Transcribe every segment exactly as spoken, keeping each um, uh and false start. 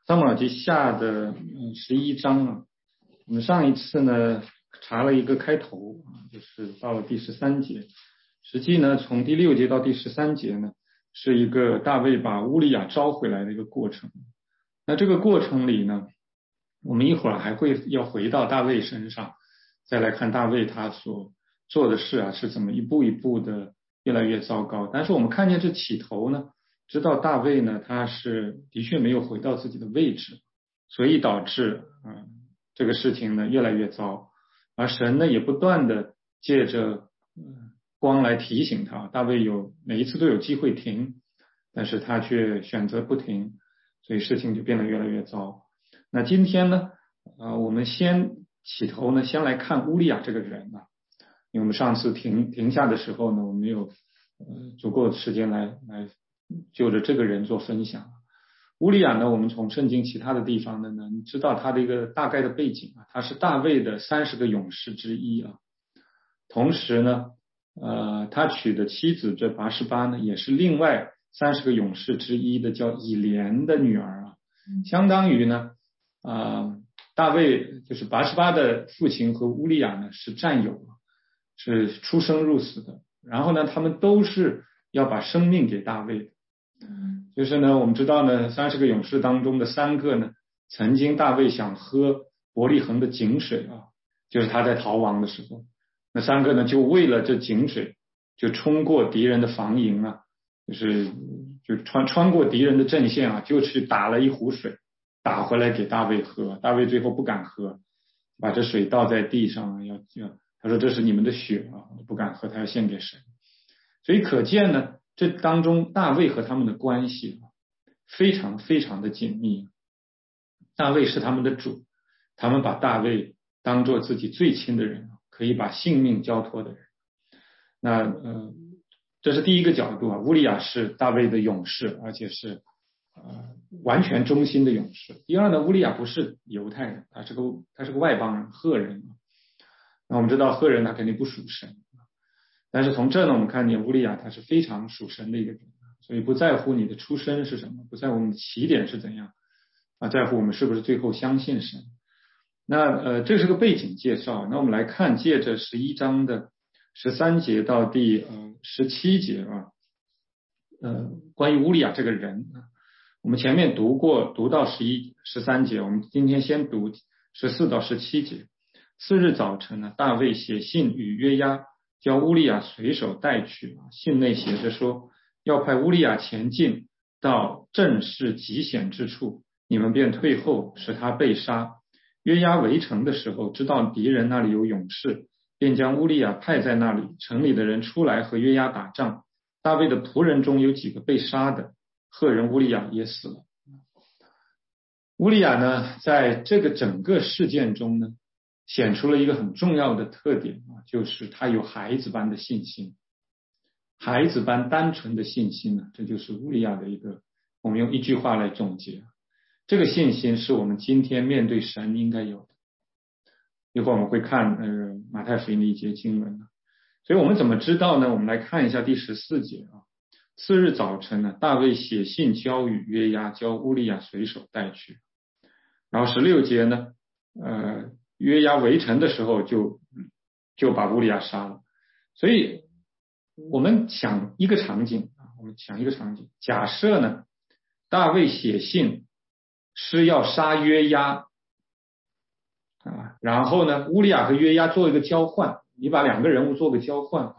撒母耳记下的嗯十一章啊，我们上一次呢查了一个开头啊，就是到了第十三节。实际呢，从第六节到第十三节呢，是一个大卫把乌利亚招回来的一个过程。那这个过程里呢，我们一会儿还会要回到大卫身上，再来看大卫他所做的事啊，是怎么一步一步的越来越糟糕。但是我们看见这起头呢，知道大卫呢，他是的确没有回到自己的位置，所以导致啊、呃、这个事情呢越来越糟。而神呢也不断的借着、呃、光来提醒他，大卫有每一次都有机会停，但是他却选择不停，所以事情就变得越来越糟。那今天呢，呃，我们先起头呢，先来看乌利亚这个人啊，因为我们上次停停下的时候呢，我们没有呃足够的时间来来就着这个人做分享。乌利亚呢，我们从圣经其他的地方呢，能知道他的一个大概的背景啊，他是大卫的三十个勇士之一啊。同时呢，呃，他娶的妻子这拔示巴呢，也是另外三十个勇士之一的叫以莲的女儿啊，相当于呢，啊、呃，大卫就是拔示巴的父亲和乌利亚呢是战友，是出生入死的。然后呢，他们都是要把生命给大卫的。就是呢，我们知道呢，三十个勇士当中的三个呢，曾经大卫想喝伯利恒的井水啊，就是他在逃亡的时候，那三个呢就为了这井水，就冲过敌人的防营啊，就是就穿穿过敌人的阵线啊，就去打了一壶水，打回来给大卫喝。大卫最后不敢喝，把这水倒在地上，要要他说这是你们的血啊，不敢喝，他要献给神。所以可见呢，这当中大卫和他们的关系非常非常的紧密。大卫是他们的主，他们把大卫当作自己最亲的人，可以把性命交托的人。那呃，这是第一个角度啊。乌利亚是大卫的勇士，而且是呃完全忠心的勇士。第二呢，乌利亚不是犹太人，他是个他是个外邦人，赫人。那我们知道赫人他肯定不属神。但是从这呢，我们看见乌利亚他是非常属神的一个人，所以不在乎你的出身是什么，不在乎我们的起点是怎样啊，在乎我们是不是最后相信神。那呃，这是个背景介绍。那我们来看，借着十一章的十三节到第呃十七节啊，呃，关于乌利亚这个人啊，我们前面读过，读到十一十三节，我们今天先读十四到十七节。次日早晨呢，大卫写信与约押，叫乌利亚随手带去，信内写着说，要派乌利亚前进到阵势极险之处，你们便退后，使他被杀。约押围城的时候，知道敌人那里有勇士，便将乌利亚派在那里。城里的人出来和约押打仗，大卫的仆人中有几个被杀的，赫人乌利亚也死了。乌利亚呢，在这个整个事件中呢，显出了一个很重要的特点啊，就是他有孩子般的信心，孩子般单纯的信心呢，这就是乌利亚的一个，我们用一句话来总结，这个信心是我们今天面对神应该有的。一会儿我们会看呃马太福音的一节经文，所以我们怎么知道呢？我们来看一下第十四节啊。次日早晨呢，大卫写信交与约押，叫乌利亚随手带去。然后十六节呢，呃。约押围城的时候就就把乌利亚杀了。所以我们想一个场景啊，我们想一个场景，假设呢，大卫写信是要杀约押啊，然后呢，乌利亚和约押做一个交换，你把两个人物做个交换，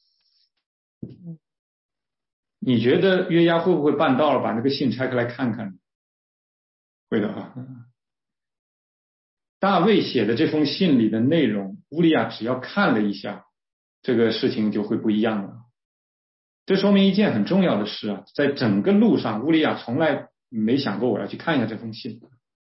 你觉得约押会不会办到了把那个信拆开来看看？会的啊。大卫写的这封信里的内容，乌利亚只要看了一下，这个事情就会不一样了。这说明一件很重要的事啊，在整个路上，乌利亚从来没想过我要去看一下这封信。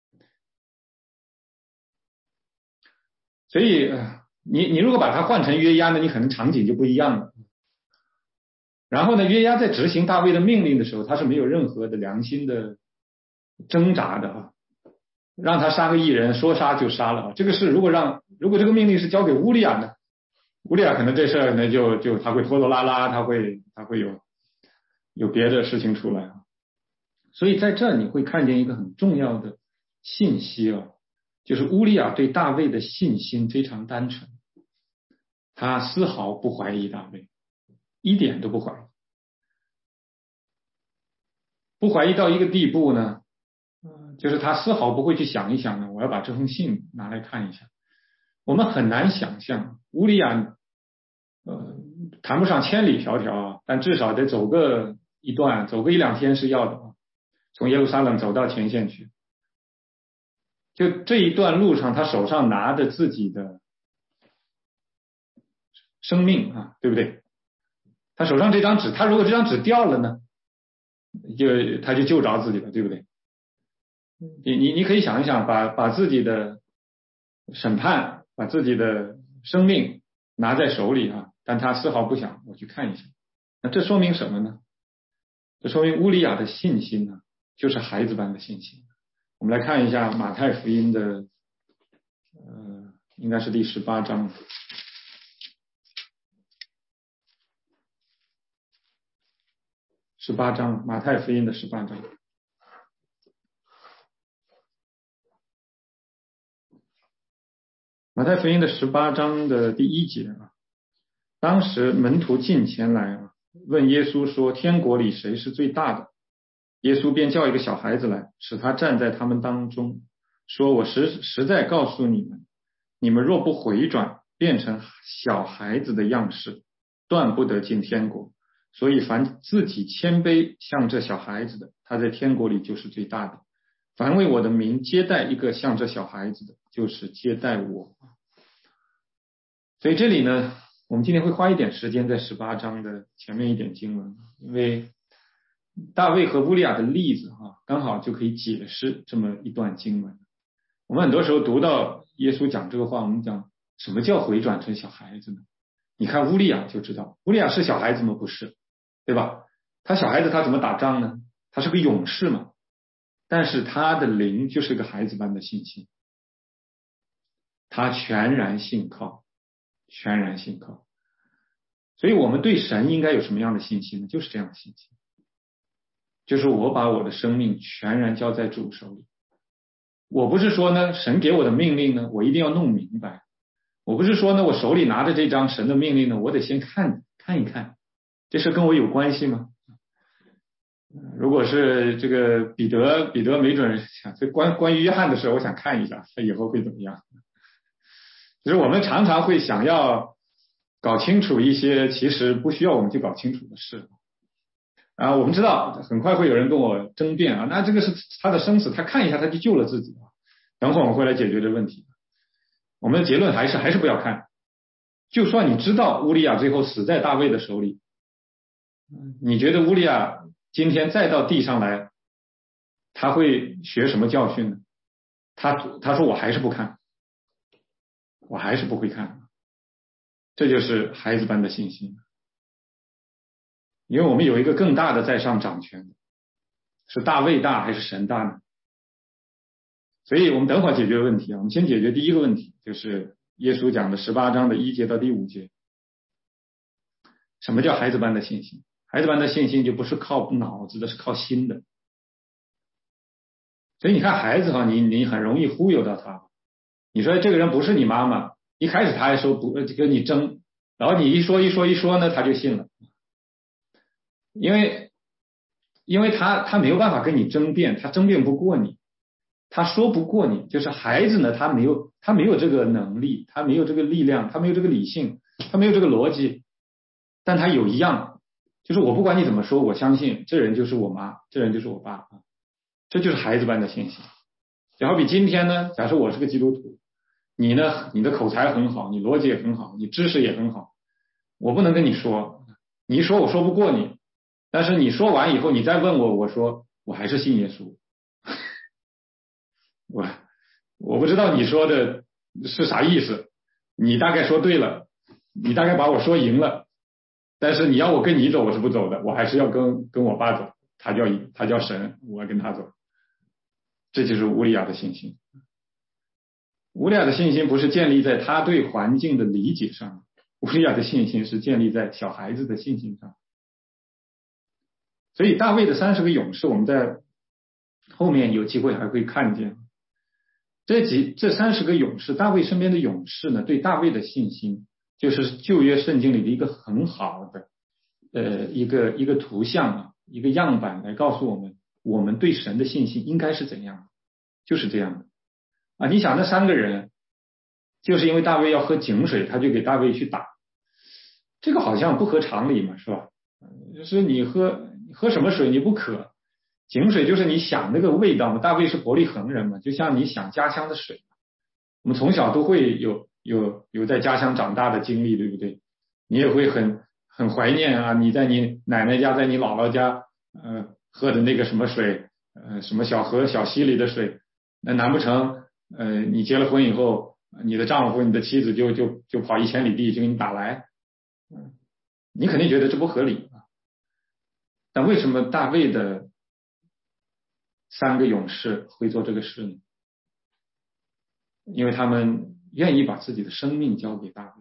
所以你你如果把它换成约押呢，你可能场景就不一样了。然后呢，约押在执行大卫的命令的时候，他是没有任何的良心的挣扎的啊。让他杀个异人，说杀就杀了。这个事如果让如果这个命令是交给乌利亚呢，乌利亚可能这事儿呢就就他会拖拖拉拉，他会他会有有别的事情出来。 所以在这你会看见一个很重要的信息啊，就是乌利亚对大卫的信心非常单纯，他丝毫不怀疑大卫，一点都不怀疑，不怀疑到一个地步呢，就是他丝毫不会去想一想呢，我要把这封信拿来看一下。我们很难想象乌利亚，呃，谈不上千里迢迢啊，但至少得走个一段，走个一两天是要的啊。从耶路撒冷走到前线去，就这一段路上，他手上拿着自己的生命啊，对不对？他手上这张纸，他如果这张纸掉了呢，就他就救着自己了，对不对？你你你可以想一想，把把自己的审判，把自己的生命拿在手里啊，但他丝毫不想我去看一下。那这说明什么呢？这说明乌利亚的信心呢，就是孩子般的信心。我们来看一下马太福音的，呃，应该是第十八章。十八章，马太福音的十八章。马太福音的十八章的第一节啊，当时门徒近前来啊，问耶稣说：“天国里谁是最大的？”耶稣便叫一个小孩子来，使他站在他们当中，说：“我实实在告诉你们，你们若不回转，变成小孩子的样式，断不得进天国。所以凡自己谦卑像这小孩子的，他在天国里就是最大的。凡为我的名接待一个像这小孩子的，就是接待我。”所以这里呢，我们今天会花一点时间在十八章的前面一点经文，因为大卫和乌利亚的例子哈、啊，刚好就可以解释这么一段经文。我们很多时候读到耶稣讲这个话，我们讲什么叫回转成小孩子呢？你看乌利亚就知道，乌利亚是小孩子吗？不是，对吧？他小孩子他怎么打仗呢？他是个勇士嘛，但是他的灵就是个孩子般的信心，他全然信靠，全然信靠。所以我们对神应该有什么样的信心呢？就是这样的信心，就是我把我的生命全然交在主手里。我不是说呢，神给我的命令呢，我一定要弄明白。我不是说呢，我手里拿着这张神的命令呢，我得先看看一看，这事跟我有关系吗？如果是这个彼得，彼得没准想这关关于约翰的事，我想看一下他以后会怎么样。其实我们常常会想要搞清楚一些其实不需要我们去搞清楚的事啊。我们知道很快会有人跟我争辩啊，那这个是他的生死，他看一下他就救了自己啊。等会儿我们会来解决这个问题。我们的结论还是还是不要看。就算你知道乌利亚最后死在大卫的手里，你觉得乌利亚今天再到地上来，他会学什么教训呢？他他说我还是不看，我还是不会看。这就是孩子般的信心。因为我们有一个更大的在上掌权的，是大卫大还是神大呢？所以我们等会儿解决问题啊，我们先解决第一个问题，就是耶稣讲的十八章的一节到第五节。什么叫孩子般的信心？孩子般的信心就不是靠脑子的，是靠心的。所以你看孩子哈，你你很容易忽悠到他。你说这个人不是你妈妈，一开始他还说不跟你争，然后你一说一说一说呢，他就信了。因为因为他他没有办法跟你争辩，他争辩不过你，他说不过你。就是孩子呢，他没有他没有这个能力，他没有这个力量，他没有这个理性，他没有这个逻辑，但他有一样，就是我不管你怎么说，我相信这人就是我妈，这人就是我爸啊，这就是孩子般的信心。就好比今天呢，假设我是个基督徒，你呢，你的口才很好，你逻辑也很好，你知识也很好，我不能跟你说，你一说我说不过你，但是你说完以后，你再问我，我说我还是信耶稣。我我不知道你说的是啥意思，你大概说对了，你大概把我说赢了，但是你要我跟你走，我是不走的，我还是要跟跟我爸走，他叫他叫神，我要跟他走。这就是乌利亚的信心。乌利亚的信心不是建立在他对环境的理解上，乌利亚的信心是建立在小孩子的信心上。所以大卫的三十个勇士，我们在后面有机会还会看见。这几这三十个勇士，大卫身边的勇士呢，对大卫的信心，就是旧约圣经里的一个很好的呃一个一个图像啊，一个样板来告诉我们，我们对神的信心应该是怎样的，就是这样的啊。你想那三个人，就是因为大卫要喝井水，他就给大卫去打，这个好像不合常理嘛，是吧？就是你喝喝什么水你不渴，井水就是你想那个味道嘛。大卫是伯利恒人嘛，就像你想家乡的水，我们从小都会有有有在家乡长大的经历，对不对？你也会很很怀念啊，你在你奶奶家，在你姥姥家，呃，喝的那个什么水，呃，什么小河小溪里的水，那难不成呃你结了婚以后，你的丈夫你的妻子就就就跑一千里地就给你打来？嗯，你肯定觉得这不合理啊。但为什么大卫的三个勇士会做这个事呢？因为他们愿意把自己的生命交给大卫。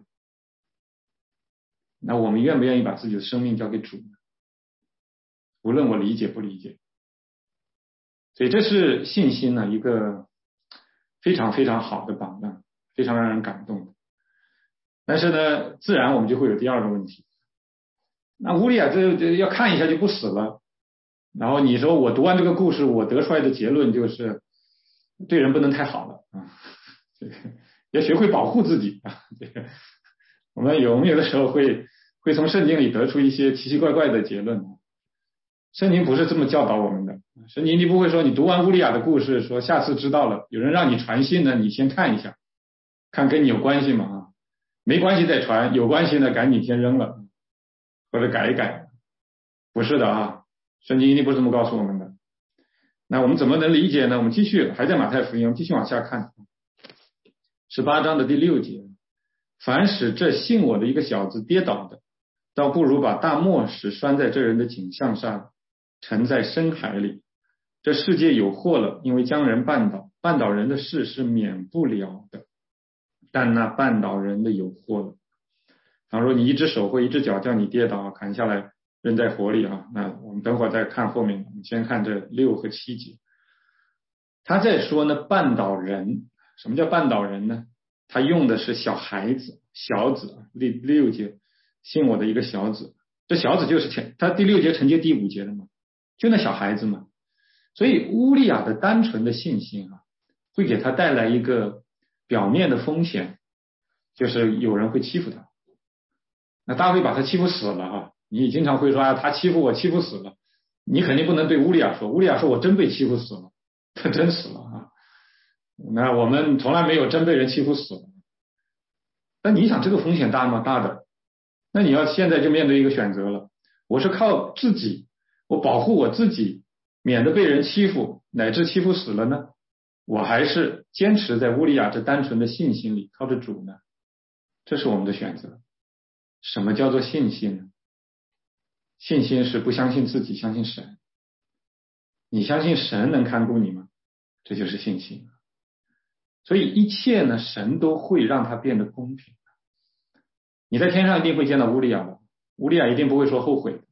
那我们愿不愿意把自己的生命交给主呢？无论我理解不理解。所以这是信心呢一个非常非常好的榜样，非常让人感动的。但是呢，自然我们就会有第二个问题。那乌利亚这这要看一下就不死了，然后你说我读完这个故事，我得出来的结论就是对人不能太好了啊，这个要学会保护自己啊。这个我们有我们有的时候会会从圣经里得出一些奇奇怪怪的结论，圣经不是这么教导我们的。圣经你不会说你读完乌利亚的故事，说下次知道了有人让你传信呢，你先看一下，看跟你有关系吗？啊，没关系再传，有关系呢赶紧先扔了或者改一改。不是的啊，圣经一定不是这么告诉我们的。那我们怎么能理解呢？我们继续还在马太福音，我们继续往下看十八章的第六节，凡使这信我的一个小子跌倒的，倒不如把大磨石拴在这人的颈项上，沉在深海里。这世界有祸了，因为将人绊倒，绊倒人的事是免不了的，但那绊倒人的有祸了。倘若你一只手或一只脚叫你跌倒，砍下来扔在火里啊，那我们等会儿再看后面，我们先看这六和七节。他在说呢，绊倒人，什么叫绊倒人呢？他用的是小孩子、小子，第六节，信我的一个小子，这小子就是前，他第六节承接第五节的嘛，就那小孩子嘛。所以乌利亚的单纯的信心啊，会给他带来一个表面的风险，就是有人会欺负他。那大卫把他欺负死了啊，你经常会说啊，他欺负我，欺负死了，你肯定不能对乌利亚说，乌利亚说我真被欺负死了，他真死了啊。那我们从来没有真被人欺负死了。那你想这个风险大吗？大的。那你要现在就面对一个选择了，我是靠自己，我保护我自己，免得被人欺负，乃至欺负死了呢？我还是坚持在乌利亚这单纯的信心里，靠着主呢？这是我们的选择。什么叫做信心呢？信心是不相信自己，相信神。你相信神能看顾你吗？这就是信心。所以一切呢，神都会让它变得公平。你在天上一定会见到乌利亚的，乌利亚一定不会说后悔。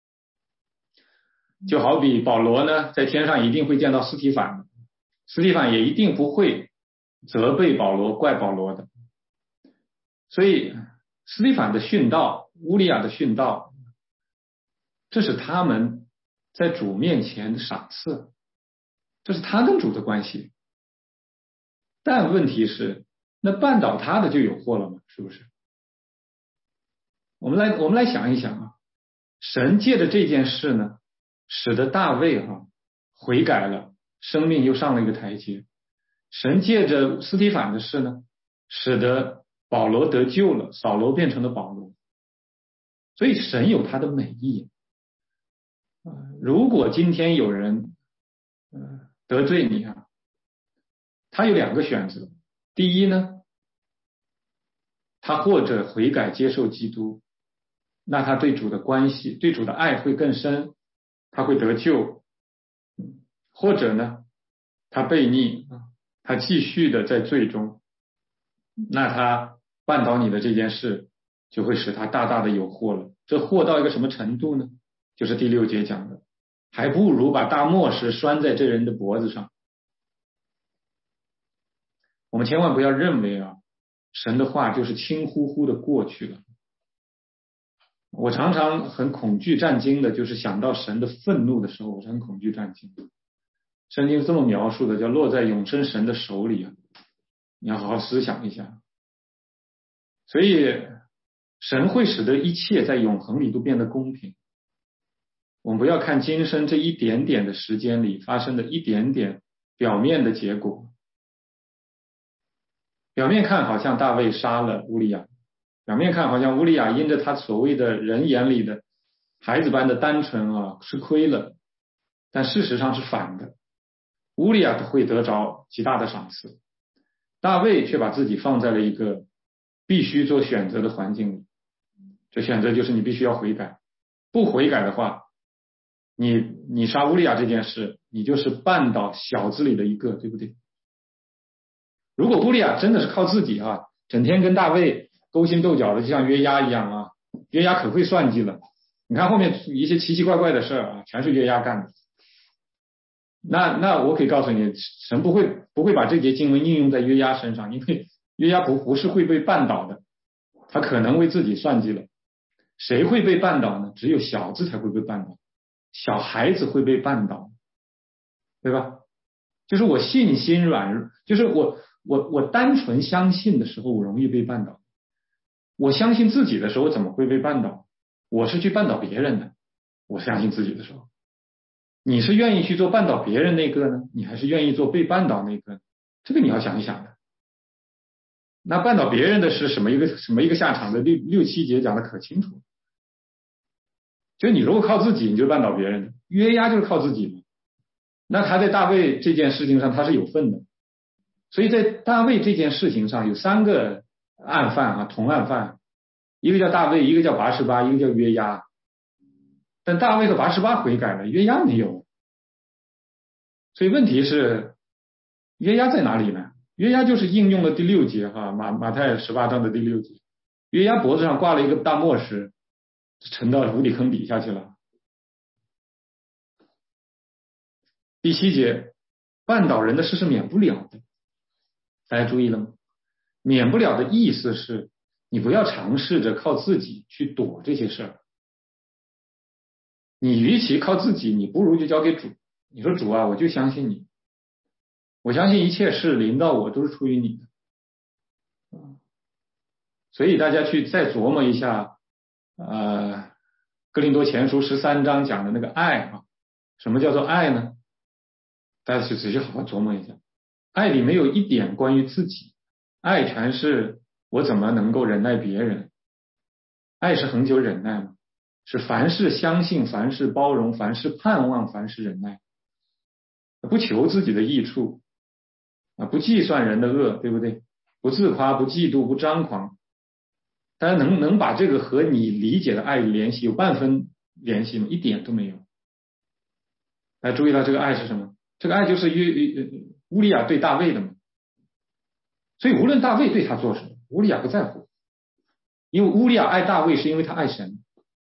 就好比保罗呢，在天上一定会见到司提反的，司提反也一定不会责备保罗、怪保罗的。所以司提反的殉道，乌利亚的殉道，这是他们在主面前的赏赐，这是他跟主的关系。但问题是，那绊倒他的就有祸了吗？是不是？我们来我们来想一想啊，神借着这件事呢，使得大卫啊悔改了，生命又上了一个台阶。神借着司提反的事呢，使得保罗得救了，扫罗变成了保罗。所以神有他的美意。如果今天有人得罪你啊，他有两个选择。第一呢，他或者悔改接受基督，那他对主的关系，对主的爱会更深，他会得救。或者呢，他悖逆，他继续的在罪中，那他绊倒你的这件事就会使他大大的有祸了。这祸到一个什么程度呢？就是第六节讲的， 还不如把大磨石拴在这人的脖子上。我们千万不要认为啊，神的话就是轻忽忽的过去了。我常常很恐惧战惊的，就是想到神的愤怒的时候，我是很恐惧战惊的。圣经这么描述的，叫落在永生神的手里啊，你要好好思想一下。所以神会使得一切在永恒里都变得公平。我们不要看今生这一点点的时间里发生的一点点表面的结果。表面看好像大卫杀了乌利亚，表面看好像乌利亚因着他所谓的人眼里的孩子般的单纯啊吃亏了，但事实上是反的。乌利亚会得着极大的赏赐，大卫却把自己放在了一个必须做选择的环境里。这选择就是你必须要悔改，不悔改的话，你你杀乌利亚这件事，你就是绊倒小子里的一个，对不对？如果乌利亚真的是靠自己啊，整天跟大卫勾心斗角的，就像约押一样啊，约押可会算计了。你看后面一些奇奇怪怪的事啊，全是约押干的。那那我可以告诉你，神不会不会把这节经文应用在约押身上，因为约押不不是会被绊倒的，他可能为自己算计了。谁会被绊倒呢？只有小子才会被绊倒，小孩子会被绊倒，对吧？就是我信心软弱，就是我我我单纯相信的时候，我容易被绊倒。我相信自己的时候，怎么会被绊倒？我是去绊倒别人的。我相信自己的时候，你是愿意去做绊倒别人那个呢，你还是愿意做被绊倒那个呢？这个你要想一想的。那绊倒别人的是什么一个什么一个下场的？六六七节讲的可清楚。就你如果靠自己，你就绊倒别人的。约押就是靠自己嘛。那他在大卫这件事情上他是有份的，所以在大卫这件事情上有三个案犯啊，同案犯，一个叫大卫，一个叫拔示巴，一个叫约押。但大卫和拔示巴悔改了，约押没有。所以问题是约押在哪里呢？约押就是应用了第六节哈，马马太十八章的第六节，约押脖子上挂了一个大磨石，沉到无底坑底下去了。第七节，绊倒人的事是免不了的，大家注意了吗？免不了的意思是你不要尝试着靠自己去躲这些事儿，你与其靠自己，你不如就交给主。你说主啊，我就相信你，我相信一切事临到我都是出于你的。所以大家去再琢磨一下，呃，哥林多前书十三章讲的那个爱啊，什么叫做爱呢？大家去仔细好好琢磨一下，爱里没有一点关于自己，爱全是我怎么能够忍耐别人。爱是恒久忍耐吗？是凡事相信，凡事包容，凡事盼望，凡事忍耐，不求自己的益处啊，不计算人的恶，对不对？不自夸，不嫉妒，不张狂。大家能能把这个和你理解的爱联系有半分联系吗？一点都没有。大家注意到这个爱是什么？这个爱就是约乌利亚对大卫的嘛。所以无论大卫对他做什么，乌利亚不在乎，因为乌利亚爱大卫是因为他爱神。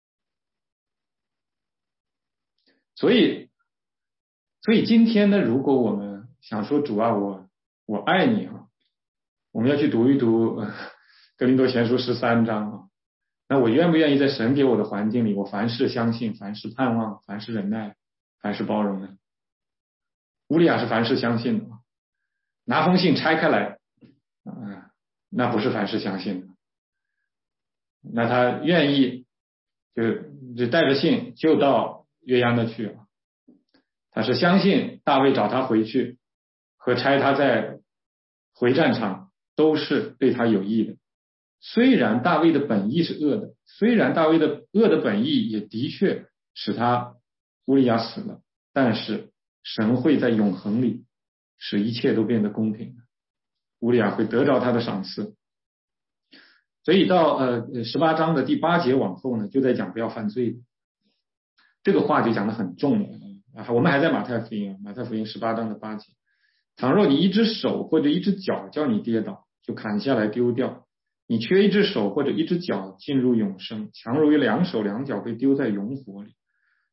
所以所以今天呢，如果我们想说主啊，我我爱你啊，我们要去读一读呃哥林多前书十三章啊。那我愿不愿意在神给我的环境里，我凡事相信，凡事盼望，凡事忍耐，凡事包容呢？乌利亚是凡事相信的，拿封信拆开来，呃、那不是凡事相信的。那他愿意就就带着信就到约押那去了。他是相信大卫找他回去和差他在回战场都是对他有益的。虽然大卫的本意是恶的，虽然大卫的恶的本意也的确使他乌利亚死了，但是神会在永恒里使一切都变得公平的，乌利亚会得着他的赏赐。所以到呃十八章的第八节往后呢，就在讲不要犯罪，这个话就讲得很重了。啊，我们还在马太福音，马太福音十八章的八节，倘若你一只手或者一只脚叫你跌倒，就砍下来丢掉。你缺一只手或者一只脚进入永生，强如于两手两脚被丢在永火里。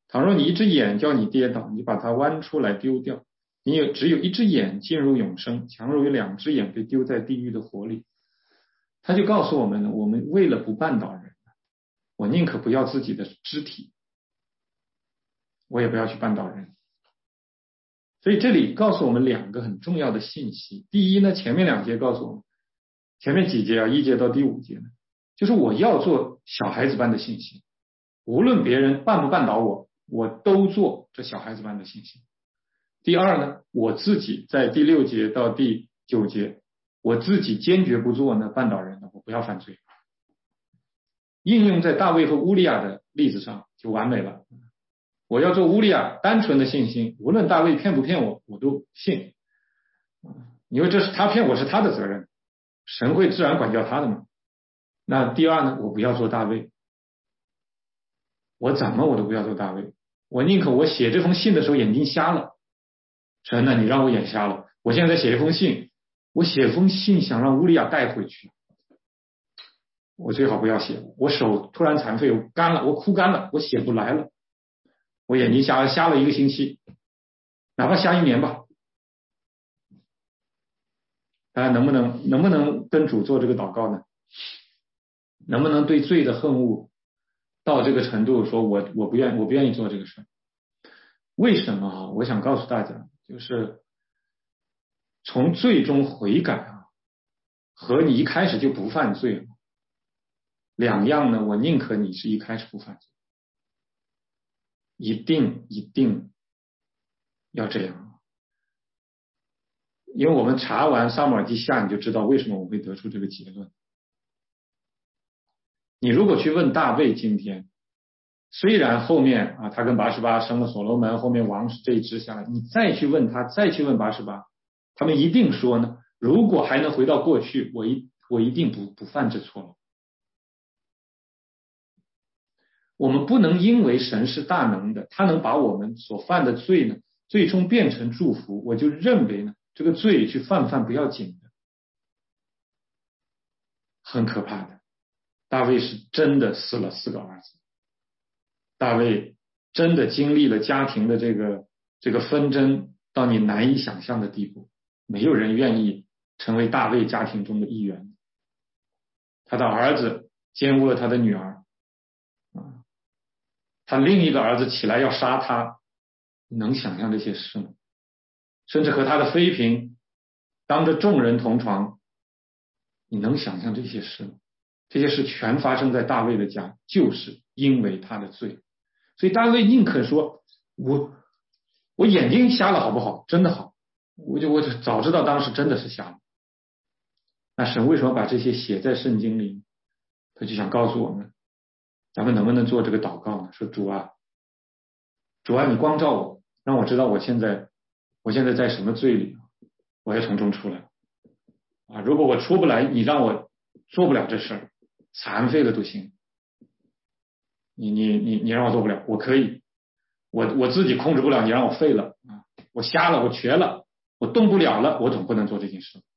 倘若你一只眼叫你跌倒，你把它剜出来丢掉。你有只有一只眼进入永生，强如有两只眼被丢在地狱的火里。他就告诉我们呢，我们为了不绊倒人，我宁可不要自己的肢体，我也不要去绊倒人。所以这里告诉我们两个很重要的信息。第一呢，前面两节告诉我们，前面几节啊，一节到第五节呢，就是我要做小孩子般的信心，无论别人绊不绊倒我，我都做这小孩子般的信心。第二呢，我自己在第六节到第九节，我自己坚决不做呢绊倒人的，我不要犯罪。应用在大卫和乌利亚的例子上就完美了。我要做乌利亚单纯的信心，无论大卫骗不骗我，我都信，因为这是他骗我是他的责任，神会自然管教他的嘛。那第二呢，我不要做大卫，我怎么我都不要做大卫，我宁可我写这封信的时候眼睛瞎了，神呢你让我眼瞎了，我现在写一封信，我写封信想让乌利亚带回去，我最好不要写，我手突然残废，我干了，我哭干了，我写不来了，我眼睛瞎了，瞎了一个星期，哪怕瞎一年吧。大家能不能能不能跟主做这个祷告呢？能不能对罪的恨恶到这个程度，说我我不愿我不愿意做这个事？为什么啊？我想告诉大家，就是从罪中悔改啊，和你一开始就不犯罪两样呢。我宁可你是一开始不犯罪，一定一定要这样。因为我们查完撒母耳记下，你就知道为什么我会得出这个结论。你如果去问大卫今天，虽然后面啊他跟拔示巴生了所罗门，后面王是这一支下来，你再去问他，再去问拔示巴，他们一定说呢，如果还能回到过去，我一我一定不不犯这错了。我们不能因为神是大能的，他能把我们所犯的罪呢最终变成祝福，我就认为呢这个罪去犯犯不要紧的，很可怕的。大卫是真的死了四个儿子，大卫真的经历了家庭的这个这个纷争到你难以想象的地步，没有人愿意成为大卫家庭中的一员。他的儿子奸污了他的女儿，他另一个儿子起来要杀他，能想象这些事吗？甚至和他的妃嫔当着众人同床，你能想象这些事吗？这些事全发生在大卫的家，就是因为他的罪。所以大卫宁可说我我眼睛瞎了好不好？真的好，我就我就早知道当时真的是瞎了。那神为什么把这些写在圣经里？他就想告诉我们，咱们能不能做这个祷告呢？说主啊，主啊，你光照我，让我知道我现在我现在在什么罪里，我要从中出来啊！如果我出不来，你让我做不了这事，残废了都行。你你你你让我做不了，我可以，我我自己控制不了，你让我废了啊！我瞎了，我瘸了，我动不了了，我总不能做这件事。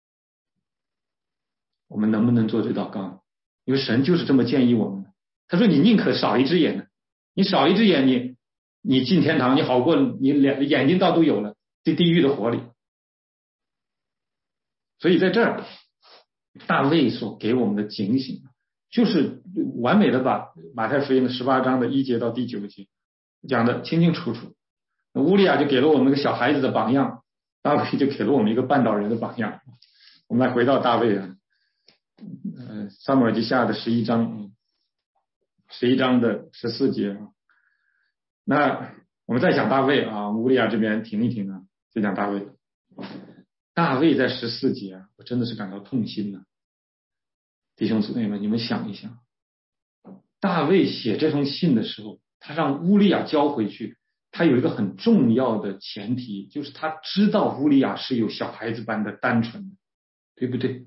我们能不能做这祷告？因为神就是这么建议我们的。他说：“你宁可少一只眼呢，你少一只眼，你你进天堂，你好过你两眼睛倒都有了，这地狱的火里。”所以在这儿，大卫所给我们的警醒，就是完美的把马太福音的十八章的一节到第九节讲的清清楚楚。乌利亚就给了我们一个小孩子的榜样，大卫就给了我们一个绊倒人的榜样。我们来回到大卫啊，呃，撒母耳记下的十一章，十一章的十四节啊。那我们再讲大卫啊，乌利亚这边停一停啊，再讲大卫。大卫在十四节啊，我真的是感到痛心呐。弟兄姊妹们，你们想一想，大卫写这封信的时候，他让乌利亚交回去，他有一个很重要的前提，就是他知道乌利亚是有小孩子般的单纯的，对不对？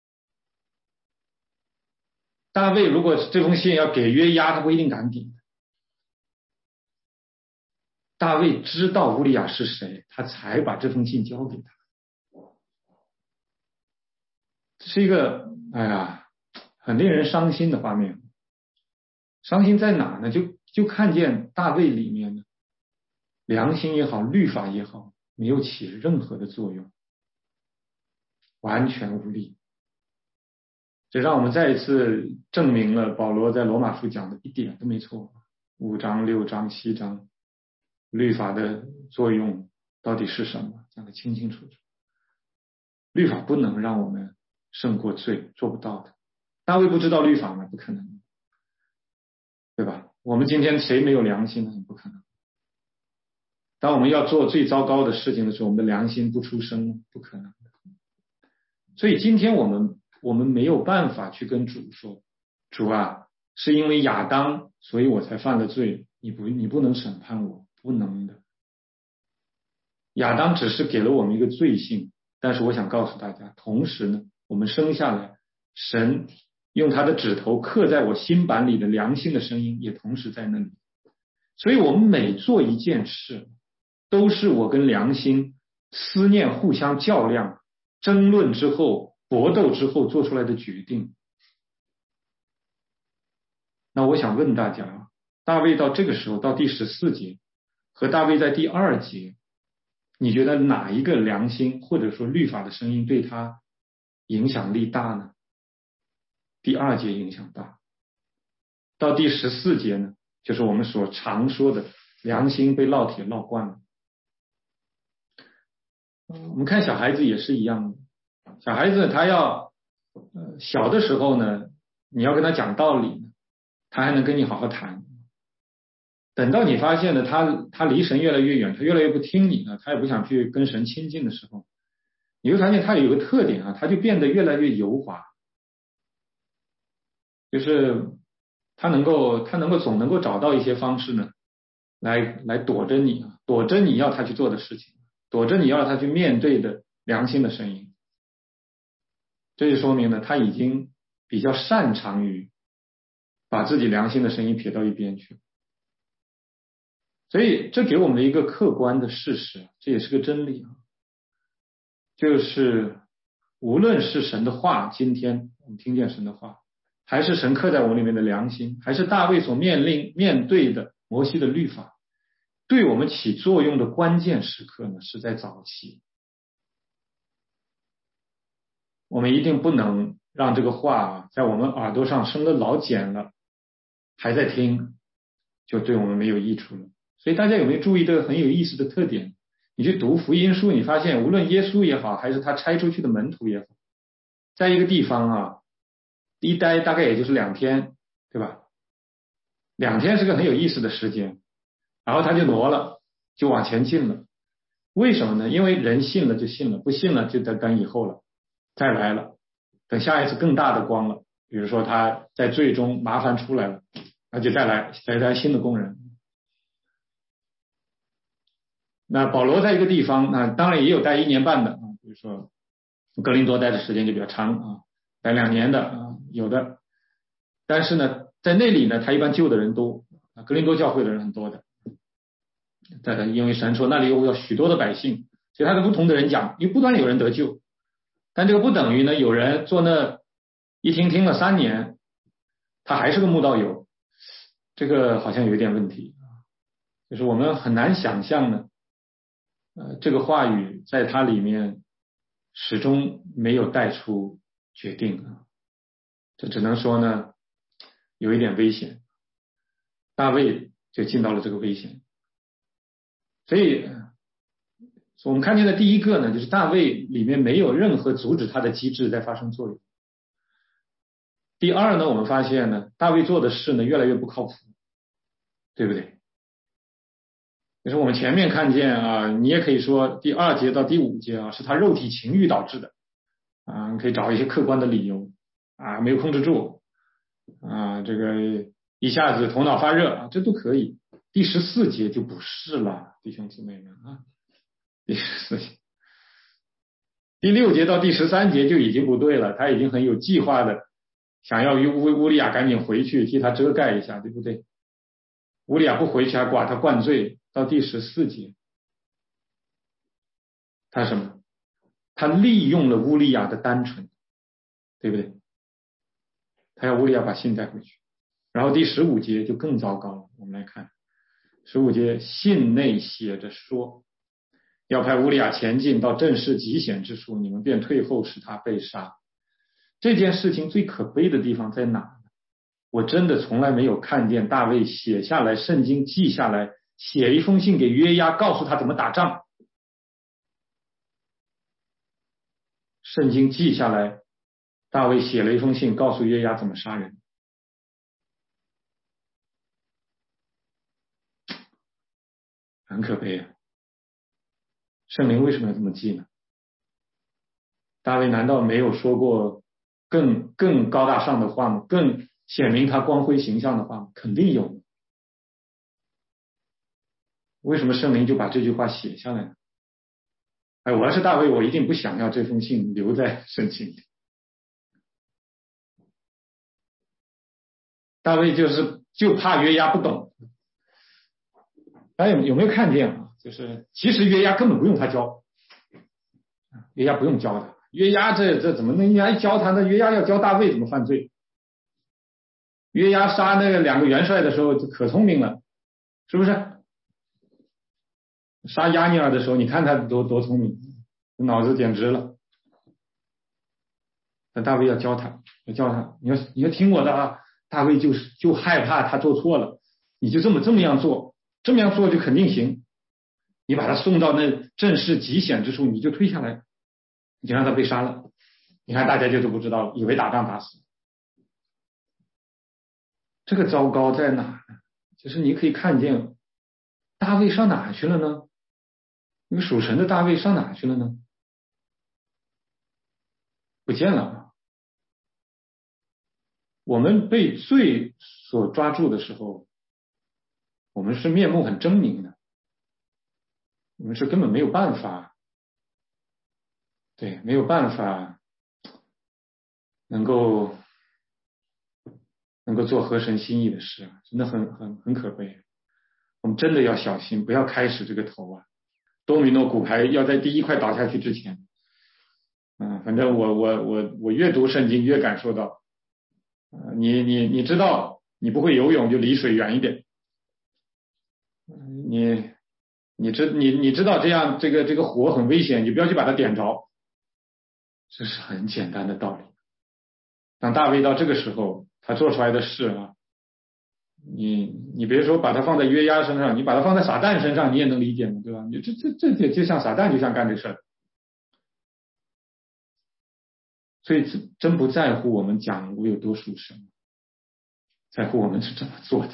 大卫如果这封信要给约押，他不一定敢给。大卫知道乌利亚是谁，他才把这封信交给他。这是一个哎呀很令人伤心的画面。伤心在哪呢？就就看见大卫里面呢，良心也好，律法也好，没有起任何的作用，完全无力。这让我们再一次证明了保罗在罗马书讲的一点都没错。五章、六章、七章，律法的作用到底是什么？讲得清清楚楚。律法不能让我们胜过罪，做不到的。大卫不知道律法吗？不可能，对吧？我们今天谁没有良心呢？不可能。当我们要做最糟糕的事情的时候，我们的良心不出声，不可能的。所以今天我们我们没有办法去跟主说，主啊，是因为亚当，所以我才犯了罪，你不你不能审判我，不能的。亚当只是给了我们一个罪性，但是我想告诉大家，同时呢，我们生下来，神用他的指头刻在我心板里的良心的声音也同时在那里。所以我们每做一件事，都是我跟良心思念互相较量、争论之后、搏斗之后做出来的决定。那我想问大家，大卫到这个时候，到第十四节，和大卫在第二节，你觉得哪一个良心或者说律法的声音对他影响力大呢？第二节影响大。到第十四节呢，就是我们所常说的良心被烙铁烙惯了。我们看小孩子也是一样的，小孩子他要呃小的时候呢，你要跟他讲道理呢，他还能跟你好好谈。等到你发现呢，他他离神越来越远，他越来越不听你了，他也不想去跟神亲近的时候，你会发现他有个特点啊，他就变得越来越油滑，就是他能够他能够总能够找到一些方式呢，来来躲着你，躲着你要他去做的事情，躲着你要他去面对的良心的声音。这就说明呢，他已经比较擅长于把自己良心的声音撇到一边去。所以这给我们的一个客观的事实，这也是个真理啊，就是无论是神的话，今天我们听见神的话，还是神刻在我里面的良心，还是大卫所面临面对的摩西的律法，对我们起作用的关键时刻呢，是在早期。我们一定不能让这个话在我们耳朵上生的老茧了，还在听，就对我们没有益处了。所以大家有没有注意这个很有意思的特点？你去读福音书，你发现无论耶稣也好，还是他差出去的门徒也好，在一个地方啊，一待大概也就是两天，对吧？两天是个很有意思的时间，然后他就挪了，就往前进了。为什么呢？因为人信了就信了，不信了就得等以后了，再来了，等下一次更大的光了。比如说他在最终麻烦出来了，那就再来再来新的工人。那保罗在一个地方，那当然也有待一年半的啊，比如说格林多待的时间就比较长啊，待两年的啊，有的。但是呢，在那里呢，他一般救的人多，格林多教会的人很多的。在的，因为神说那里有许多的百姓，所以他跟不同的人讲，因为不断有人得救，但这个不等于呢，有人做那一听听了三年，他还是个慕道友，这个好像有一点问题啊，就是我们很难想象呢。呃，这个话语在它里面始终没有带出决定啊，这只能说呢有一点危险，大卫就进到了这个危险。所以我们看见的第一个呢，就是大卫里面没有任何阻止他的机制在发生作用。第二呢，我们发现呢，大卫做的事呢越来越不靠谱，对不对？就是我们前面看见啊，你也可以说第二节到第五节啊，是他肉体情欲导致的啊，你可以找一些客观的理由啊，没有控制住啊，这个一下子头脑发热啊，这都可以。第十四节就不是了，弟兄姊妹们啊，第十四节，第六节到第十三节就已经不对了，他已经很有计划的想要乌乌利亚赶紧回去替他遮盖一下，对不对？乌利亚不回去还把他灌醉。到第十四节，他什么？他利用了乌利亚的单纯，对不对？他要乌利亚把信带回去， 然后第十五节就更糟糕了，我们来看十五节，信内写着说，要派乌利亚前进到正是极险之处，你们便退后，使他被杀。这件事情最可悲的地方在哪呢？我真的从来没有看见大卫写下来，圣经记下来，写一封信给约押，告诉他怎么打仗。圣经记下来，大卫写了一封信，告诉约押怎么杀人。很可悲啊！圣灵为什么要这么记呢？大卫难道没有说过更更高大上的话吗？更显明他光辉形象的话吗？肯定有。为什么圣灵就把这句话写下来呢？哎，我要是大卫，我一定不想要这封信留在圣经里。大卫就是就怕约押不懂。大家有有没有看见啊？就是其实约押根本不用他教，约押不用教他。约押这这怎么能还教他呢？约押要教大卫怎么犯罪。约押杀那个两个元帅的时候就可聪明了，是不是？杀亚尼尔的时候，你看他多多聪明，脑子简直了。但大卫要教他，要教他，你要你要听我的啊！大卫就是就害怕他做错了，你就这么这么样做，这么样做就肯定行。你把他送到那正是极险之处，你就推下来，你就让他被杀了。你看大家就都不知道了，以为打仗打死。这个糟糕在哪呢？就是你可以看见大卫上哪去了呢？那个属神的大卫上哪去了呢？不见了。我们被罪所抓住的时候，我们是面目很狰狞的，我们是根本没有办法，对，没有办法能够能够做合神心意的事，真的很很很可悲。我们真的要小心，不要开始这个头啊！多米诺骨牌要在第一块倒下去之前，嗯，反正我我我我越读圣经越感受到，呃，你你你知道你不会游泳就离水远一点，你你知你你知道这样这个这个火很危险，你不要去把它点着，这是很简单的道理。当大卫到这个时候，他做出来的事啊，你你别说把它放在约押身上，你把它放在撒旦身上，你也能理解嘛，对吧？你这这这这就像撒旦就像干这事儿。所以真不在乎我们讲我有多属神，在乎我们是怎么做的。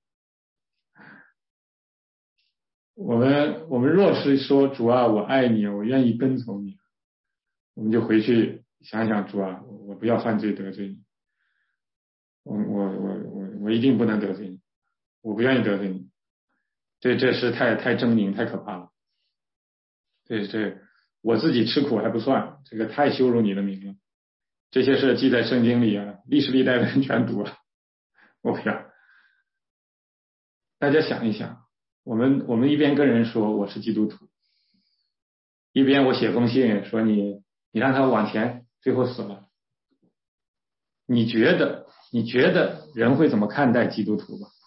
我们我们若是说主啊，我爱你，我愿意跟从你，我们就回去想想主啊，我不要犯罪得罪你，我我我我我一定不能得罪你，我不愿意得罪你，这这是太太狰狞太可怕了。这这我自己吃苦还不算，这个太羞辱你的名了。这些事记在圣经里啊，历史历代的人全读了，我不要。大家想一想，我们我们一边跟人说我是基督徒，一边我写封信说你你让他往前，最后死了，你觉得你觉得人会怎么看待基督徒吧？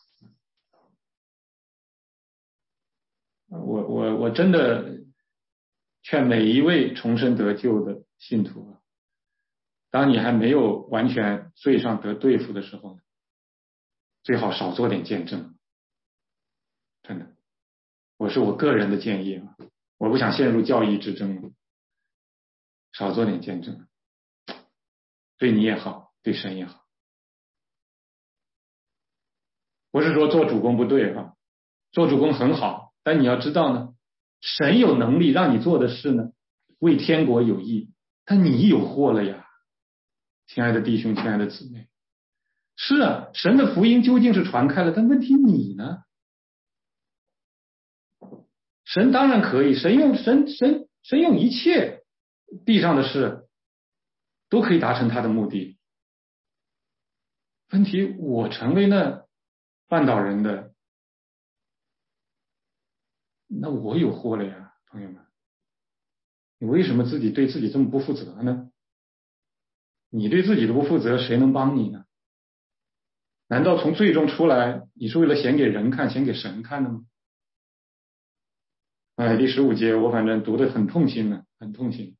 我我我真的劝每一位重生得救的信徒啊，当你还没有完全罪上得对付的时候，最好少做点见证。真的，我是我个人的建议啊，我不想陷入教义之争，少做点见证，对你也好，对神也好。不是说做主公不对哈，做主公很好，但你要知道呢，神有能力让你做的事呢，为天国有益，但你有祸了呀，亲爱的弟兄，亲爱的姊妹。是啊，神的福音究竟是传开了，但问题你呢？神当然可以，神用神神神用一切地上的事都可以达成他的目的。问题我成为那绊倒人的，那我有祸了呀，朋友们。你为什么自己对自己这么不负责呢？你对自己的不负责，谁能帮你呢？ 难道从罪中出来，你是为了显给人看，显给神看的吗？哎，第十五节我反正读得很痛心呢，很痛心。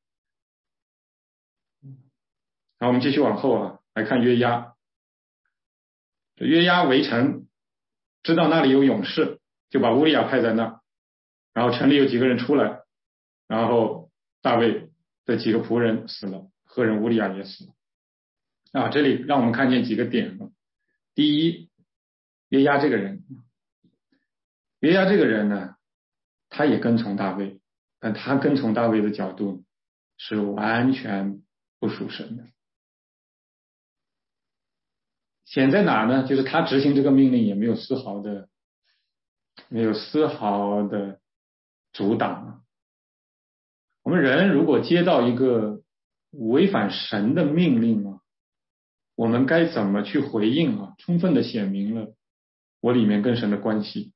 好，我们继续往后啊，来看约押。这约押围城，知道那里有勇士，就把乌利亚派在那儿，然后城里有几个人出来，然后大卫的几个仆人死了，赫人乌利亚也死了。啊，这里让我们看见几个点。第一，约押这个人，约押这个人呢，他也跟从大卫，但他跟从大卫的角度是完全不属神的。显在哪呢？就是他执行这个命令也没有丝毫的没有丝毫的阻挡。我们人如果接到一个违反神的命令啊，我们该怎么去回应啊？充分的显明了我里面跟神的关系。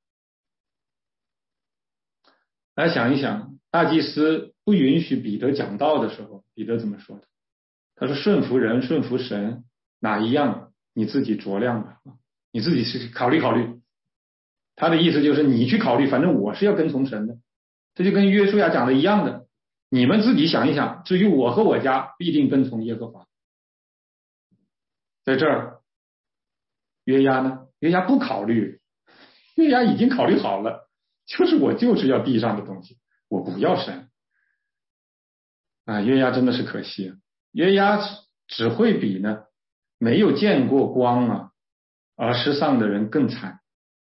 来想一想，大祭司不允许彼得讲道的时候，彼得怎么说的？他说顺服人顺服神哪一样你自己酌量吧，你自己去考虑考虑。他的意思就是你去考虑，反正我是要跟从神的。这就跟约书亚讲的一样的，你们自己想一想，至于我和我家必定跟从耶和华。在这儿约押呢，约押不考虑，约押已经考虑好了，就是我就是要地上的东西，我不要神啊。约押真的是可惜啊，约押只会比呢没有见过光啊而失丧的人更惨。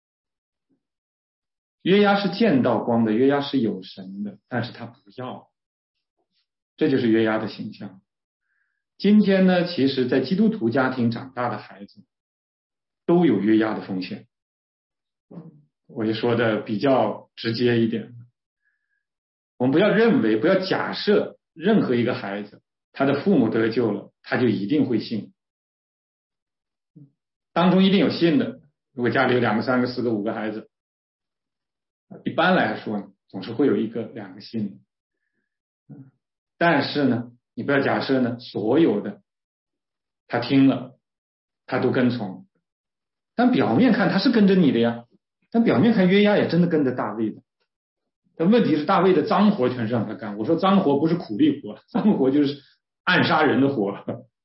约押是见到光的，约押是有神的，但是他不要，这就是约押的形象。今天呢，其实在基督徒家庭长大的孩子都有约押的风险。我也说的比较直接一点，我们不要认为，不要假设任何一个孩子他的父母得救了，他就一定会信。当中一定有信的，如果家里有两个三个四个五个孩子，一般来说呢总是会有一个两个信的。但是呢你不要假设呢所有的他听了他都跟从，但表面看他是跟着你的呀，但表面看约押也真的跟着大卫的。但问题是大卫的脏活全是让他干，我说脏活不是苦力活，脏活就是暗杀人的活。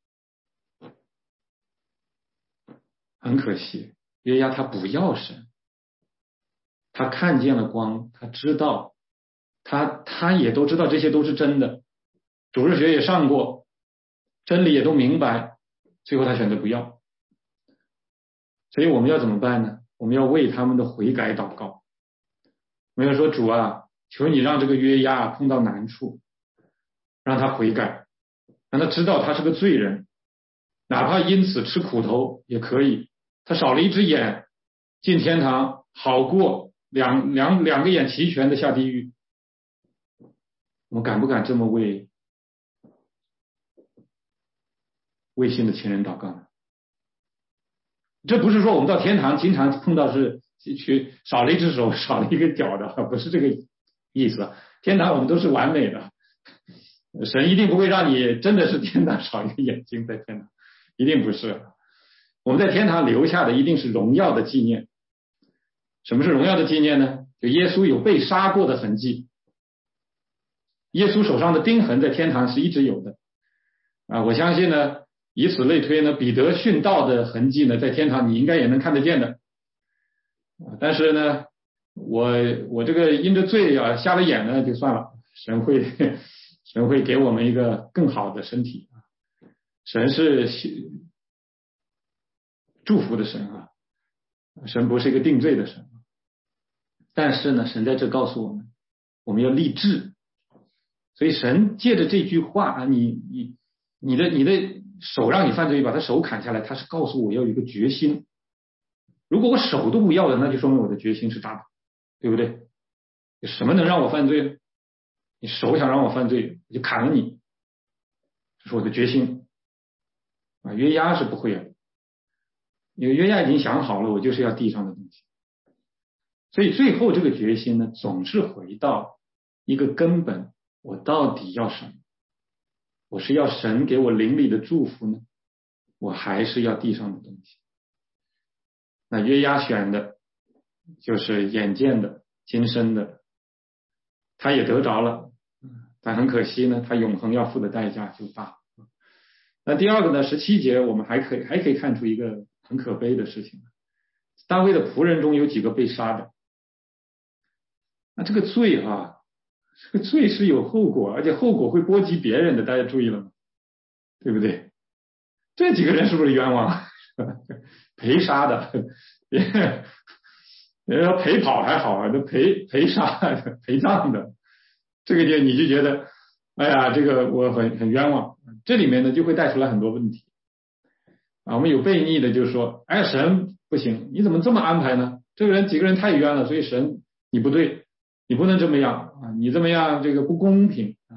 很可惜约押他不要神，他看见了光，他知道他他也都知道这些都是真的，主日学也上过，真理也都明白，最后他选择不要。所以我们要怎么办呢？我们要为他们的悔改祷告。我们要说主啊，求你让这个约押碰到难处，让他悔改，让他知道他是个罪人，哪怕因此吃苦头也可以。他少了一只眼进天堂，好过两两两个眼齐全的下地狱。我们敢不敢这么为未信的亲人祷告呢？这不是说我们到天堂经常碰到是去少了一只手少了一个脚的，不是这个意思。天堂我们都是完美的，神一定不会让你真的是天堂少一个眼睛在天堂，一定不是。我们在天堂留下的一定是荣耀的纪念。什么是荣耀的纪念呢？就耶稣有被杀过的痕迹，耶稣手上的钉痕在天堂是一直有的啊！我相信呢，以此类推呢，彼得殉道的痕迹呢，在天堂你应该也能看得见的。但是呢，我我这个因着罪啊瞎了眼呢，就算了，神会神会给我们一个更好的身体啊！神是祝福的神啊，神不是一个定罪的神。但是呢，神在这告诉我们，我们要立志。所以神借着这句话啊，你你你的你的手让你犯罪，把他手砍下来，他是告诉我要有一个决心。如果我手都不要了，那就说明我的决心是大的，对不对？什么能让我犯罪呢？你手想让我犯罪，我就砍了你，这是我的决心啊。约押是不会的，因为约押已经想好了，我就是要地上的东西。所以最后这个决心呢，总是回到一个根本，我到底要什么？我是要神给我灵里的祝福呢，我还是要地上的东西？ 那约押选的就是眼见的、今生的，他也得着了，但很可惜呢，他永恒要付的代价就大。那第二个呢，十七节我们还可以还可以看出一个很可悲的事情，大卫的仆人中有几个被杀的，那这个罪啊，这个罪是有后果，而且后果会波及别人的，大家注意了吗？对不对？这几个人是不是冤枉？陪杀的，别人说陪跑还好啊，这陪陪杀陪葬的，这个就你就觉得，哎呀，这个我很很冤枉。这里面呢就会带出来很多问题啊。我们有悖逆的，就是说，哎，神不行，你怎么这么安排呢？这个人几个人太冤了，所以神你不对，你不能这么样啊，你这么样这个不公平啊。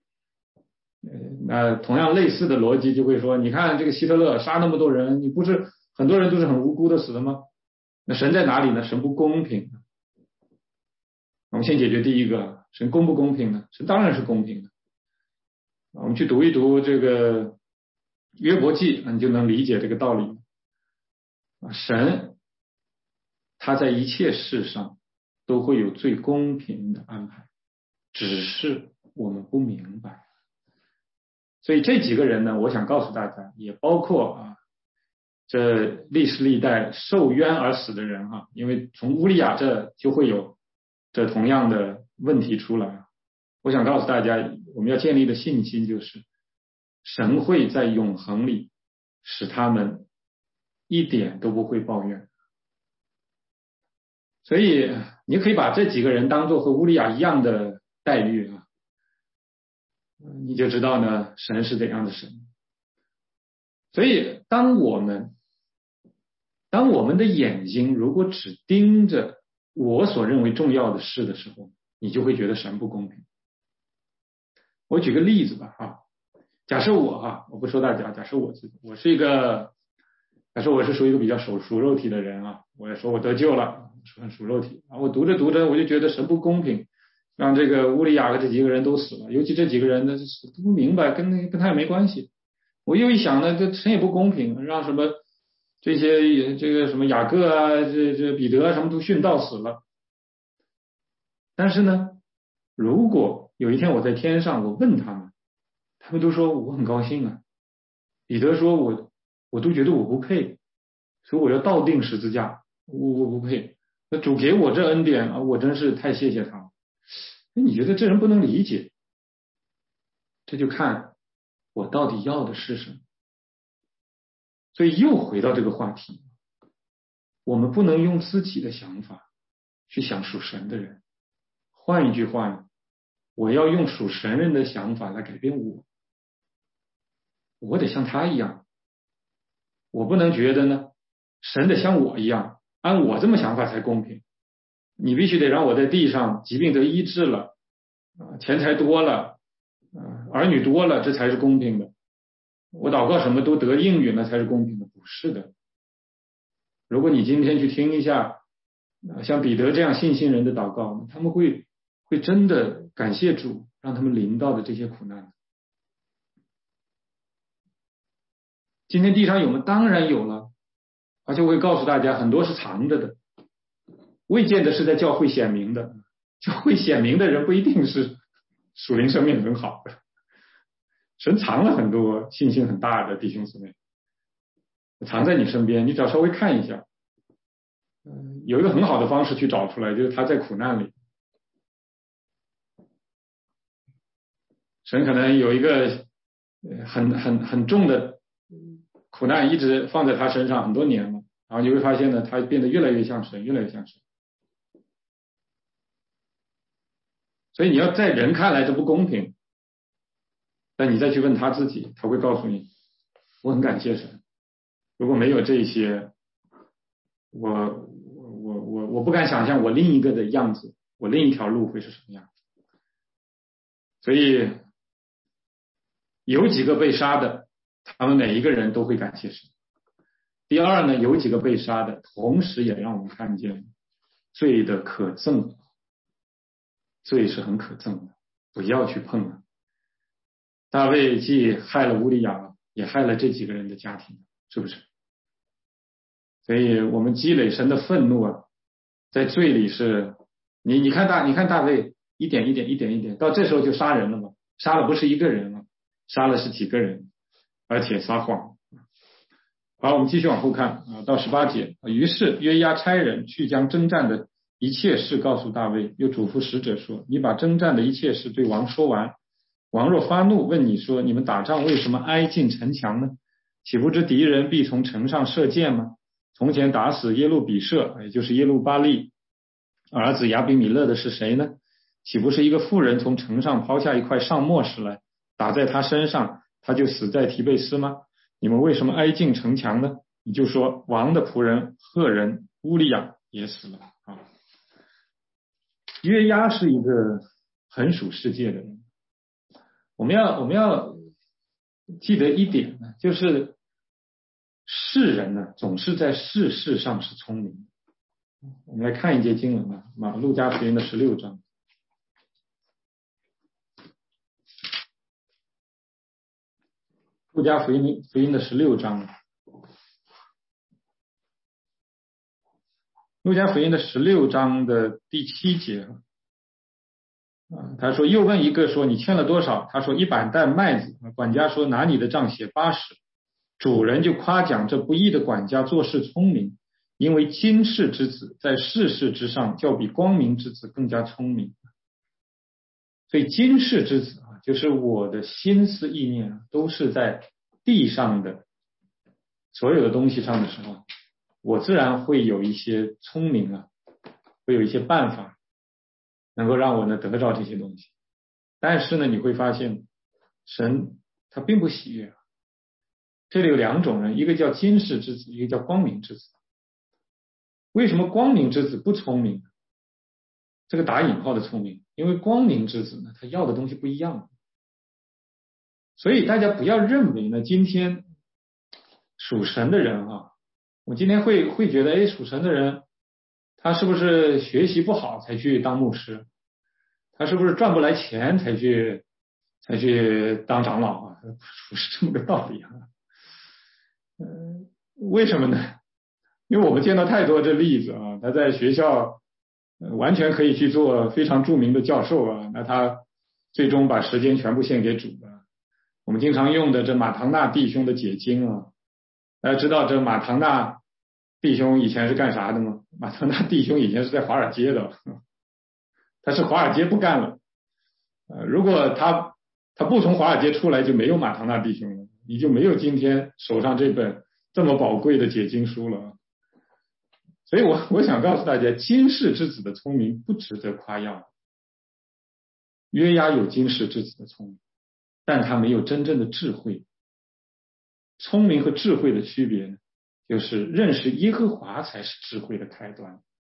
那同样类似的逻辑就会说，你看这个希特勒杀那么多人，你不是很多人都是很无辜的死的吗？那神在哪里呢？神不公平。我们先解决第一个，神公不公平呢？神当然是公平的。我们去读一读这个约伯记，你就能理解这个道理。神他在一切事上都会有最公平的安排，只是我们不明白。所以这几个人呢，我想告诉大家，也包括啊，这历史历代受冤而死的人哈，因为从乌利亚这就会有这同样的问题出来。我想告诉大家，我们要建立的信心就是，神会在永恒里使他们一点都不会抱怨。所以你可以把这几个人当作和乌利亚一样的待遇啊，你就知道呢，神是怎样的神。所以当我们当我们的眼睛如果只盯着我所认为重要的事的时候，你就会觉得神不公平。我举个例子吧啊，假设我哈，我不说大家，假设我自己，我是一个，假设我是属于一个比较属属肉体的人啊，我也说我得救了，很属肉体啊，我读着读着我就觉得神不公平，让这个乌利亚和这几个人都死了，尤其这几个人呢都不明白，跟那跟他也没关系。我又一想呢，这神也不公平，让什么这些这个什么雅各啊，这这彼得啊，什么都殉道死了。但是呢，如果有一天我在天上，我问他们，他们都说我很高兴啊。彼得说我我都觉得我不配，所以我要倒定十字架，我我不配。那主给我这恩典啊，我真是太谢谢他了。那你觉得这人不能理解？这就看我到底要的是什么。所以又回到这个话题，我们不能用自己的想法去想属神的人。换一句话呢，我要用属神人的想法来改变我。我得像他一样，我不能觉得呢，神得像我一样，按我这么想法才公平。你必须得让我在地上疾病得医治了，钱财多了，儿女多了，这才是公平的。我祷告什么都得应允了才是公平的，不是的。如果你今天去听一下像彼得这样信心人的祷告，他们会会真的感谢主让他们临到的这些苦难。今天地上有吗？当然有了，而且我会告诉大家，很多是藏着的，未见得是在教会显明的。教会显明的人不一定是属灵生命很好的，神藏了很多信心很大的弟兄姊妹，藏在你身边，你只要稍微看一下。嗯，有一个很好的方式去找出来，就是他在苦难里，神可能有一个很很很重的苦难一直放在他身上很多年了，然后你会发现呢，他变得越来越像神，越来越像神。所以你要在人看来这不公平，但你再去问他自己，他会告诉你，我很感谢神，如果没有这些，我我我我不敢想象我另一个的样子，我另一条路会是什么样。所以有几个被杀的，他们每一个人都会感谢神。第二呢，有几个被杀的，同时也让我们看见罪的可憎，罪是很可憎的，不要去碰啊。大卫既害了乌利亚，也害了这几个人的家庭，是不是？ 所以我们积累神的愤怒啊，在罪里是，你你看大你看大卫一点一点一点一点，到这时候就杀人了嘛，杀了不是一个人了，杀了是几个人，而且撒谎。好，我们继续往后看啊，到十八节。于是约押差人去将征战的一切事告诉大卫，又嘱咐使者说：“你把征战的一切事对王说完。王若发怒，问你说：你们打仗为什么挨近城墙呢？岂不知敌人必从城上射箭吗？从前打死耶路比舍，也就是耶路巴利儿子亚比米勒的是谁呢？岂不是一个妇人从城上抛下一块上磨石来，打在他身上，他就死在提贝斯吗？你们为什么挨近城墙呢？你就说王的仆人赫人乌利亚也死了。”啊，约押是一个很属世界的人。我们要我们要记得一点呢，就是世人呢总是在世事上是聪明的。我们来看一节经文吧，马路加福音的十六章。路加福音福音的十六章，路加福音的十六章的第七节啊，他说又问一个说你欠了多少？他说一百担麦子。管家说拿你的账写八十。主人就夸奖这不义的管家做事聪明，因为今世之子在世事之上，较比光明之子更加聪明。所以今世之子啊，就是我的心思意念都是在地上的所有的东西上的时候，我自然会有一些聪明啊，会有一些办法能够让我呢得到这些东西。但是呢，你会发现神他并不喜悦。这里有两种人，一个叫今世之子，一个叫光明之子。为什么光明之子不聪明？这个打引号的聪明，因为光明之子呢，他要的东西不一样。所以大家不要认为呢，今天属神的人啊，我今天会会觉得，哎，属神的人他是不是学习不好才去当牧师？他是不是赚不来钱才去才去当长老啊？不是这么个道理啊。嗯，为什么呢？因为我们见到太多这例子啊，他在学校完全可以去做非常著名的教授啊，那他最终把时间全部献给主了。我们经常用的这马唐纳弟兄的解经啊，大家知道这马唐纳弟兄以前是干啥的吗？马唐纳弟兄以前是在华尔街的，他是华尔街不干了。呃，如果他他不从华尔街出来，就没有马唐纳弟兄了，你就没有今天手上这本这么宝贵的解经书了。所以我我想告诉大家，今世之子的聪明不值得夸耀。约押有今世之子的聪明，但他没有真正的智慧。聪明和智慧的区别呢，就是认识耶和华才是智慧的开端。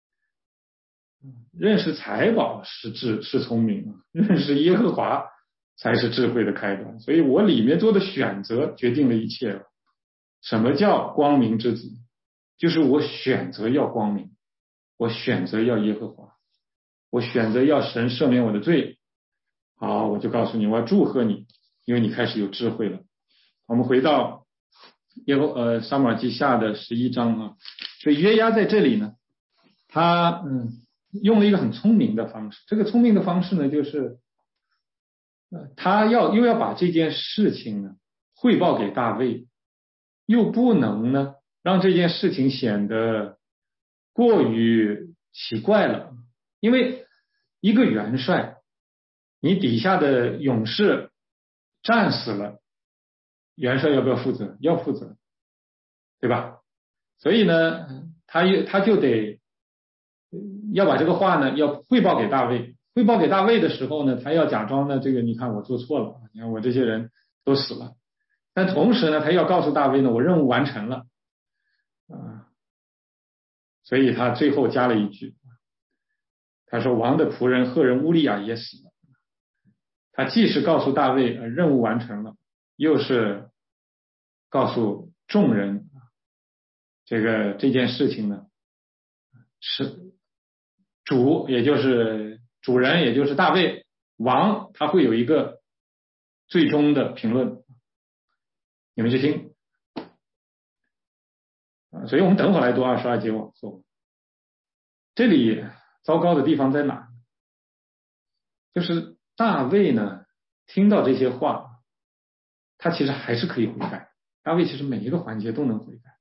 认识财宝是智是聪明，认识耶和华才是智慧的开端。所以我里面做的选择决定了一切。什么叫光明之子？就是我选择要光明，我选择要耶和华，我选择要神赦免我的罪。好，我就告诉你，我要祝贺你，因为你开始有智慧了。我们回到耶和呃撒母耳记下的十一章啊，所以约押在这里呢，他嗯用了一个很聪明的方式。这个聪明的方式呢，就是呃他要又要把这件事情呢汇报给大卫，又不能呢让这件事情显得过于奇怪了。因为一个元帅，你底下的勇士战死了，元帅要不要负责？要负责，对吧？所以呢，他他就得要把这个话呢要汇报给大卫。汇报给大卫的时候呢，他要假装呢这个你看我做错了，你看我这些人都死了。但同时呢，他要告诉大卫呢，我任务完成了啊。所以他最后加了一句，他说王的仆人赫人乌利亚也死了。他既是告诉大卫呃任务完成了，又是告诉众人这个这件事情呢是主，也就是主人，也就是大卫王，他会有一个最终的评论。你们去听啊，所以我们等会儿来读二十二节往后。这里糟糕的地方在哪？就是大卫呢，听到这些话，他其实还是可以悔改。大卫其实每一个环节都能悔改。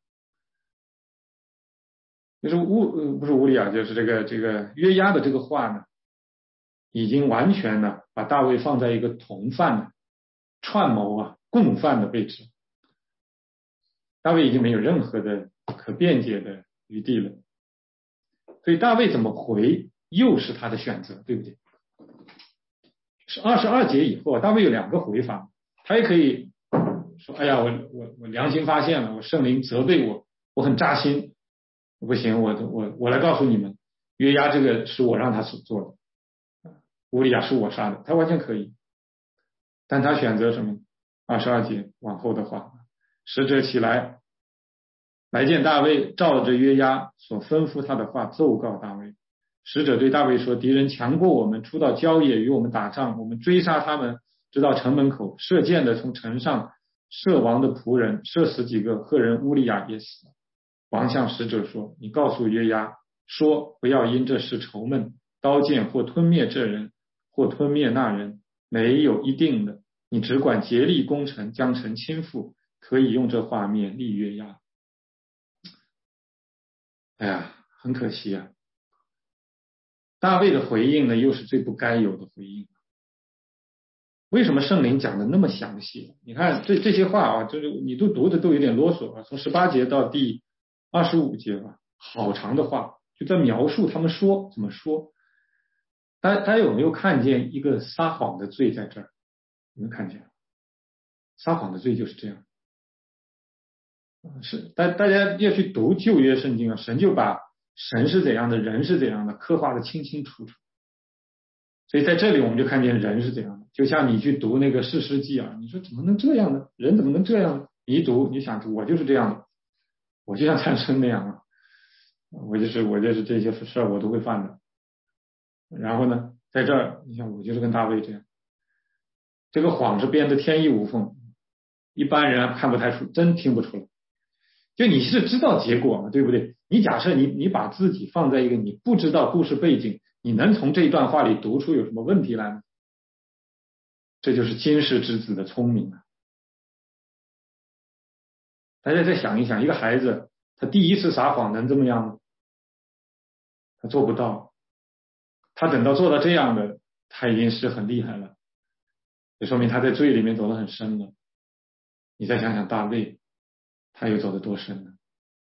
就是乌不是乌利亚，就是这个这个约押的这个话呢，已经完全呢把大卫放在一个同犯的串谋啊共犯的位置。大卫已经没有任何的可辩解的余地了。所以大卫怎么回又是他的选择，对不对？是二十二节以后，大卫有两个回法，他也可以说：“哎呀，我我我良心发现了，我圣灵责备我，我很扎心，不行，我我我来告诉你们，约押这个是我让他所做的，乌利亚是我杀的，他完全可以。但他选择什么？二十二节往后的话，使者起来来见大卫，照着约押所吩咐他的话奏告大卫。使者对大卫说：敌人强过我们，出到郊野与我们打仗，我们追杀他们，直到城门口，射箭的从城上射王的仆人，射死几个，赫人乌利亚也死了。王向使者说：你告诉约押说，不要因这事愁闷，刀剑或吞灭这人，或吞灭那人，没有一定的，你只管竭力攻城，将城倾覆，可以用这话勉励约押。哎呀，很可惜啊，大卫的回应呢，又是最不该有的回应。为什么圣灵讲的那么详细？你看这这些话啊，就是你都读的都有点啰嗦啊，从十八节到第二十五节吧，好长的话，就在描述他们说怎么说。大家大家有没有看见一个撒谎的罪在这儿？有没有看见？撒谎的罪就是这样。是大大家要去读旧约圣经啊，神就把神是怎样的，人是怎样的，刻画的清清楚楚。所以在这里我们就看见人是怎样的，就像你去读那个士师记啊，你说怎么能这样呢？人怎么能这样呢？你一读，你想我就是这样的，我就像参孙那样啊，我就是我就是这些事儿我都会犯的。然后呢，在这儿你想我就是跟大卫这样，这个谎是编的天衣无缝，一般人看不太出，真听不出来。就你是知道结果嘛，对不对？你假设你你把自己放在一个你不知道故事背景，你能从这一段话里读出有什么问题来呢？这就是今世之子的聪明啊！大家再想一想，一个孩子他第一次撒谎能这么样吗？他做不到。他等到做到这样的，他已经是很厉害了，就说明他在罪里面走得很深了。你再想想大卫，他又走得多深呢？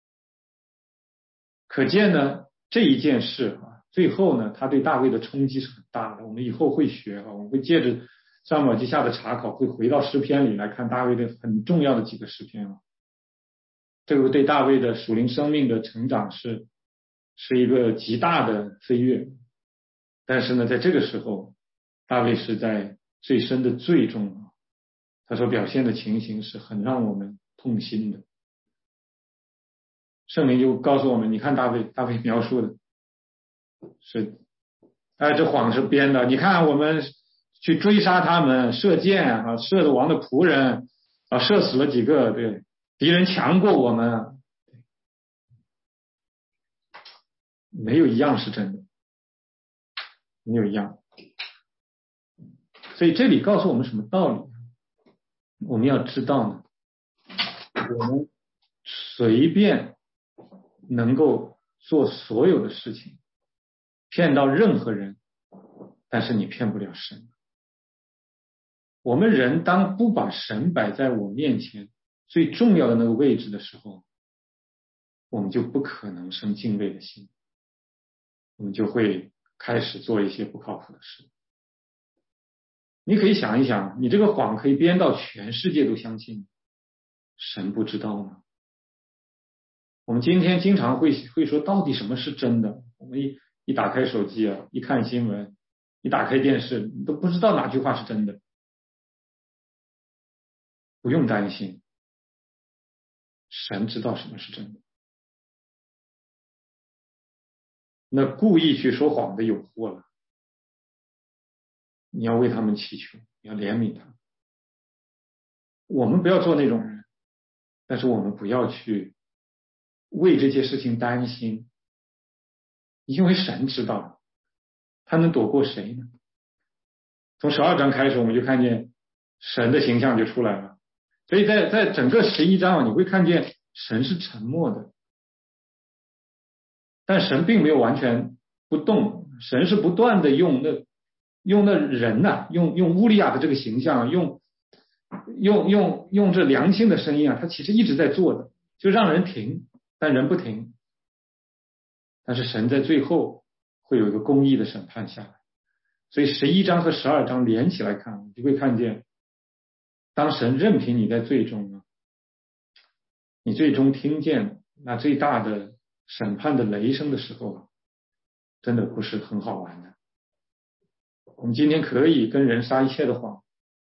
可见呢，这一件事啊，最后呢，他对大卫的冲击是很大的。我们以后会学啊，我们会借着撒母耳记下的查考，会回到诗篇里来看大卫的很重要的几个诗篇啊。这个对大卫的属灵生命的成长是是一个极大的飞跃。但是呢，在这个时候，大卫是在最深的罪中啊，他所表现的情形是很让我们痛心的。圣灵就告诉我们，你看大卫，大卫描述的是，哎，这谎是编的。你看我们去追杀他们，射箭啊，射的王的仆人啊，射死了几个，对，敌人强过我们，没有一样是真的，没有一样。所以这里告诉我们什么道理？我们要知道呢，我们随便能够做所有的事情，骗到任何人，但是你骗不了神。我们人当不把神摆在我面前最重要的那个位置的时候，我们就不可能生敬畏的心，我们就会开始做一些不靠谱的事。你可以想一想，你这个谎可以编到全世界都相信，神不知道吗？我们今天经常会会说，到底什么是真的？我们一一打开手机啊，一看新闻，一打开电视，你都不知道哪句话是真的。不用担心，神知道什么是真的。那故意去说谎的有祸了，你要为他们祈求，你要怜悯他们。我们不要做那种人，但是我们不要去为这些事情担心，因为神知道，他能躲过谁呢？从十二章开始，我们就看见神的形象就出来了。所以在在整个十一章，你会看见神是沉默的，但神并没有完全不动，神是不断的用那用那人呐、啊，用用乌利亚的这个形象，用用用用这良心的声音啊，他其实一直在做的，就让人停，但人不停。但是神在最后会有一个公义的审判下来，所以十一章和十二章连起来看，你就会看见，当神任凭你在最终呢，你最终听见那最大的审判的雷声的时候，真的不是很好玩的。我们今天可以跟人撒一切的谎，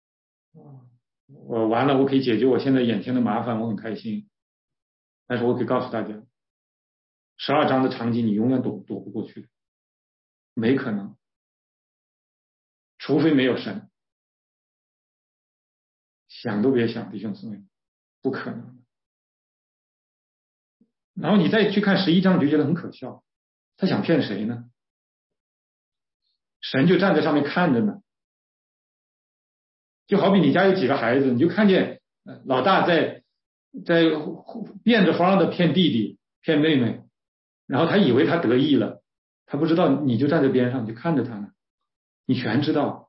我完了，我可以解决我现在眼前的麻烦，我很开心。但是我可以告诉大家，十二章的场景你永远躲躲不过去的，没可能，除非没有神，想都别想，弟兄姊妹，不可能。然后你再去看十一章，你就觉得很可笑，他想骗谁呢？神就站在上面看着呢，就好比你家有几个孩子，你就看见老大在在变着法儿的骗弟弟骗妹妹，然后他以为他得意了，他不知道你就站在边上就看着他呢，你全知道。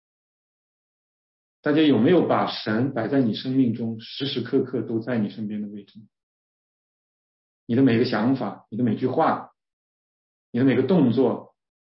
大家有没有把神摆在你生命中时时刻刻都在你身边的位置？你的每个想法，你的每句话，你的每个动作，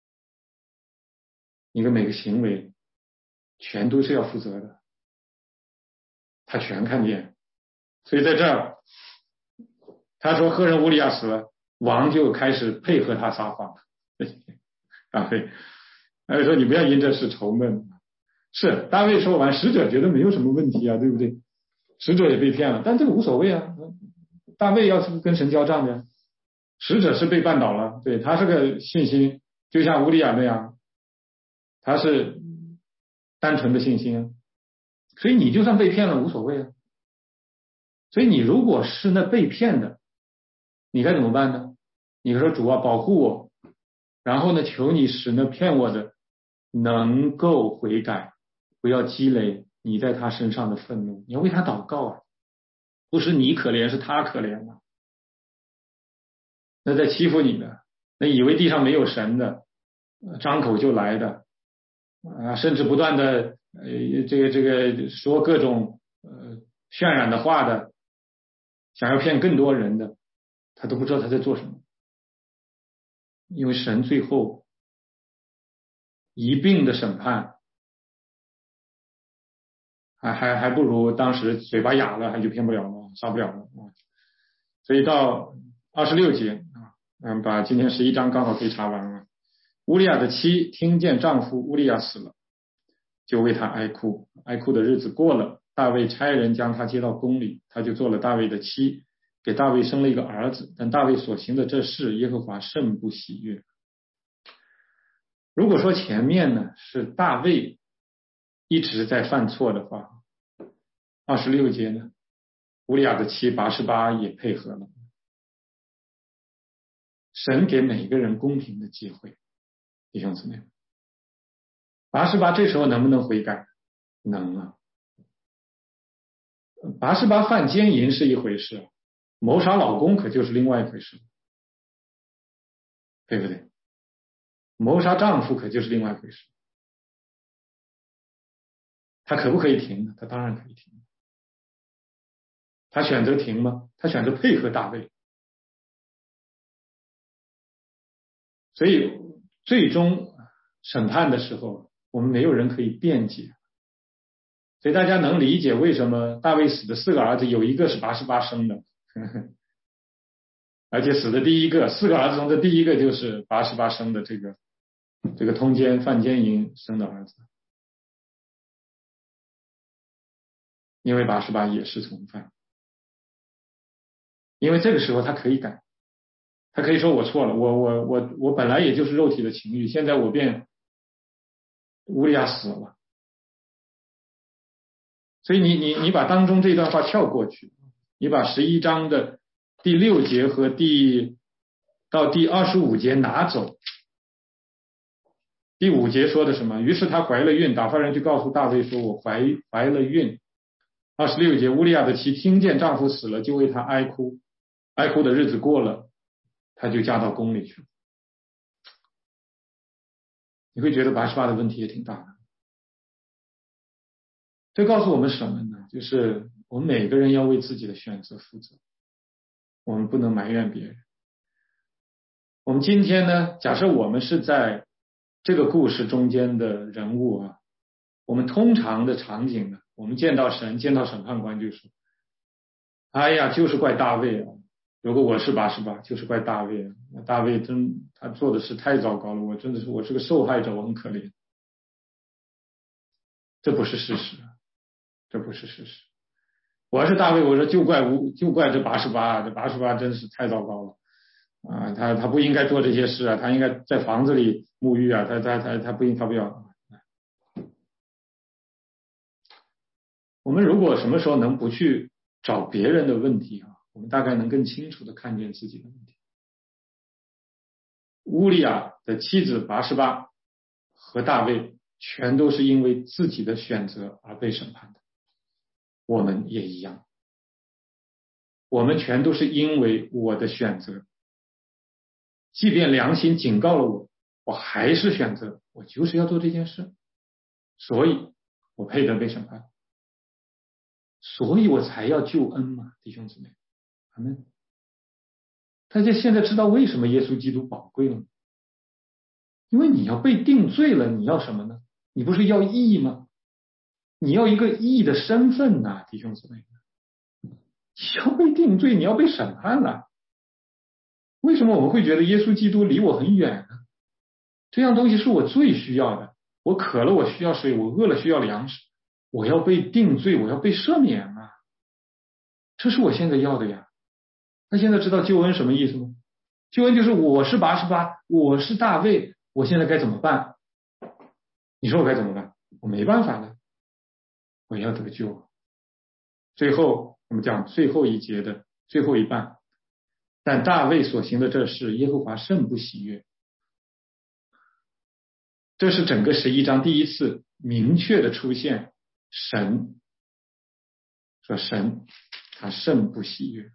你的每个行为，全都是要负责的，他全看见。所以在这儿他说赫人乌利亚死了，王就开始配合他撒谎啊，对，他就说你不要因这事愁闷。是大卫说完，使者觉得没有什么问题啊，对不对？使者也被骗了，但这个无所谓啊，大卫要是跟神交账的，使者是被绊倒了，对，他是个信心，就像乌利亚那样，他是单纯的信心，所以你就算被骗了无所谓啊。所以你如果是那被骗的，你该怎么办呢？你说主啊，保护我，然后呢，求你使那骗我的能够悔改，不要积累你在他身上的愤怒，你要为他祷告啊，不是你可怜，是他可怜啊。那在欺负你的，那以为地上没有神的，张口就来的啊，甚至不断的呃这个这个说各种呃渲染的话的，想要骗更多人的，他都不知道他在做什么。因为神最后一并的审判，还还还不如当时嘴巴哑了，还就骗不了了，杀不了了。所以到二十六节啊，嗯，把今天十一章刚好可以查完了。乌利亚的妻听见丈夫乌利亚死了，就为他哀哭，哀哭的日子过了，大卫差人将他接到宫里，他就做了大卫的妻，给大卫生了一个儿子。但大卫所行的这事，耶和华甚不喜悦。如果说前面呢是大卫一直在犯错的话，二十六节呢，乌利亚的妻拔示巴也配合了。神给每个人公平的机会，弟兄姊妹，拔示巴这时候能不能悔改？能啊。拔示巴犯奸淫是一回事，谋杀老公可就是另外一回事，对不对？谋杀丈夫可就是另外一回事。他可不可以停呢？他当然可以停。他选择停吗？他选择配合大卫。所以最终审判的时候，我们没有人可以辩解。所以大家能理解为什么大卫死的四个儿子有一个是拔示巴生的，呵呵，而且死的第一个四个儿子中的第一个就是拔示巴生的这个这个通奸犯奸淫生的儿子，因为拔示巴也是从犯，因为这个时候他可以改，他可以说我错了，我我我我本来也就是肉体的情欲，现在我变乌利亚死了。所以你你你把当中这段话跳过去，你把十一章的第六节和第到第二十五节拿走。第五节说的什么？于是她怀了孕，打发人去告诉大卫说：“我怀怀了孕。”二十六节，乌利亚的妻听见丈夫死了，就为他哀哭，哀哭的日子过了，她就嫁到宫里去了。你会觉得拔示巴的问题也挺大的。这告诉我们什么呢？就是我们每个人要为自己的选择负责，我们不能埋怨别人。我们今天呢，假设我们是在这个故事中间的人物啊，我们通常的场景呢，我们见到神，见到审判官就说：“哎呀，就是怪大卫啊！如果我是拔示巴，就是怪大卫啊！大卫真他做的事太糟糕了，我真的是我是个受害者，我很可怜。”这不是事实，这不是事实。我要是大卫，我说就怪无就怪这拔示巴，这拔示巴真是太糟糕了啊！他他不应该做这些事啊，他应该在房子里沐浴啊，他他他他不应他不要。我们如果什么时候能不去找别人的问题啊，我们大概能更清楚的看见自己的问题。乌利亚的妻子拔示巴和大卫全都是因为自己的选择而被审判的，我们也一样，我们全都是因为我的选择，即便良心警告了我，我还是选择，我就是要做这件事，所以我配得被审判，所以我才要救恩嘛，弟兄姊妹，阿们。大家现在知道为什么耶稣基督宝贵了吗？因为你要被定罪了，你要什么呢？你不是要义吗？你要一个义的身份呐，弟兄姊妹，你要被定罪，你要被审判了。为什么我们会觉得耶稣基督离我很远呢？这样东西是我最需要的。我渴了，我需要水；我饿了，需要粮食。我要被定罪，我要被赦免啊！这是我现在要的呀。那现在知道救恩什么意思吗？救恩就是我是拔示巴，我是大卫，我现在该怎么办？你说我该怎么办？我没办法了，我要得救。最后我们讲最后一节的最后一半，但大卫所行的这事，耶和华甚不喜悦。这是整个十一章第一次明确的出现神，说神他甚不喜悦。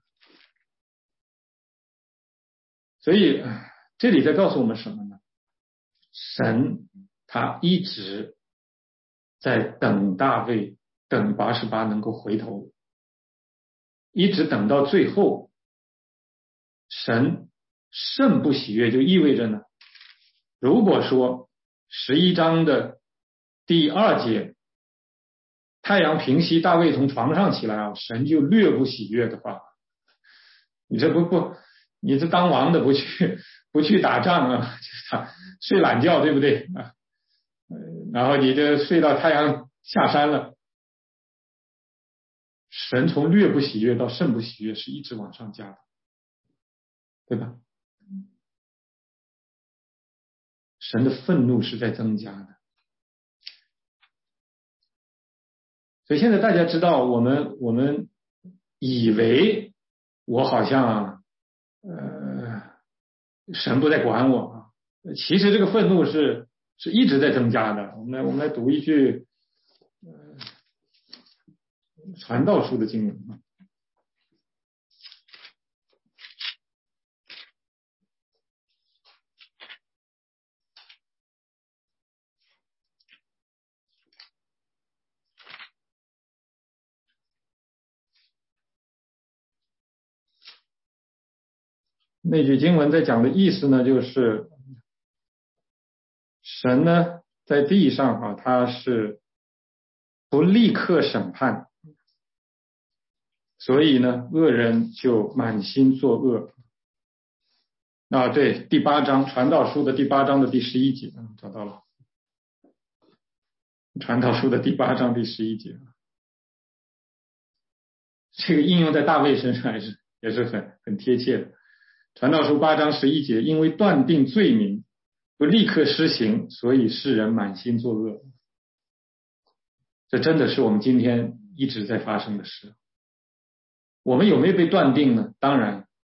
所以这里在告诉我们什么呢？神他一直在等大卫，等拔示巴能够回头，一直等到最后，神甚不喜悦，就意味着呢，如果说十一章的第二节，太阳平息，大卫从床上起来啊，神就略不喜悦的话，你这不不，你这当王的不去不去打仗啊，睡懒觉，对不对啊？然后你就睡到太阳下山了。神从略不喜悦到甚不喜悦是一直往上加的，对吧？神的愤怒是在增加的。所以现在大家知道，我们我们以为我好像呃神不在管我啊，其实这个愤怒是是一直在增加的。我们来我们来读一句呃传道书的经文啊。那句经文在讲的意思呢，就是神呢在地上啊，他是不立刻审判，所以呢恶人就满心作恶啊。对，第八章传道书的第八章的第十一节，嗯，找到了，传道书的第八章第十一节，这个应用在大卫身上也是也是很很贴切的。传道书八章十一节，因为断定罪名不立刻施行，所以世人满心作恶。这真的是我们今天一直在发生的事。我们有没有被断定呢？当然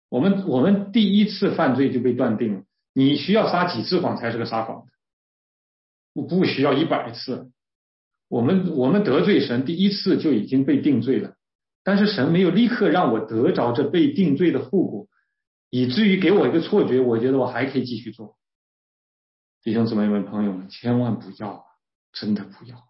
我们我们第一次犯罪就被断定了，你需要撒几次谎才是个撒谎的？我不需要一百次。我们我们得罪神第一次就已经被定罪了，但是神没有立刻让我得着这被定罪的后果，以至于给我一个错觉，我觉得我还可以继续做。弟兄姊妹们、朋友们，千万不要啊，真的不要，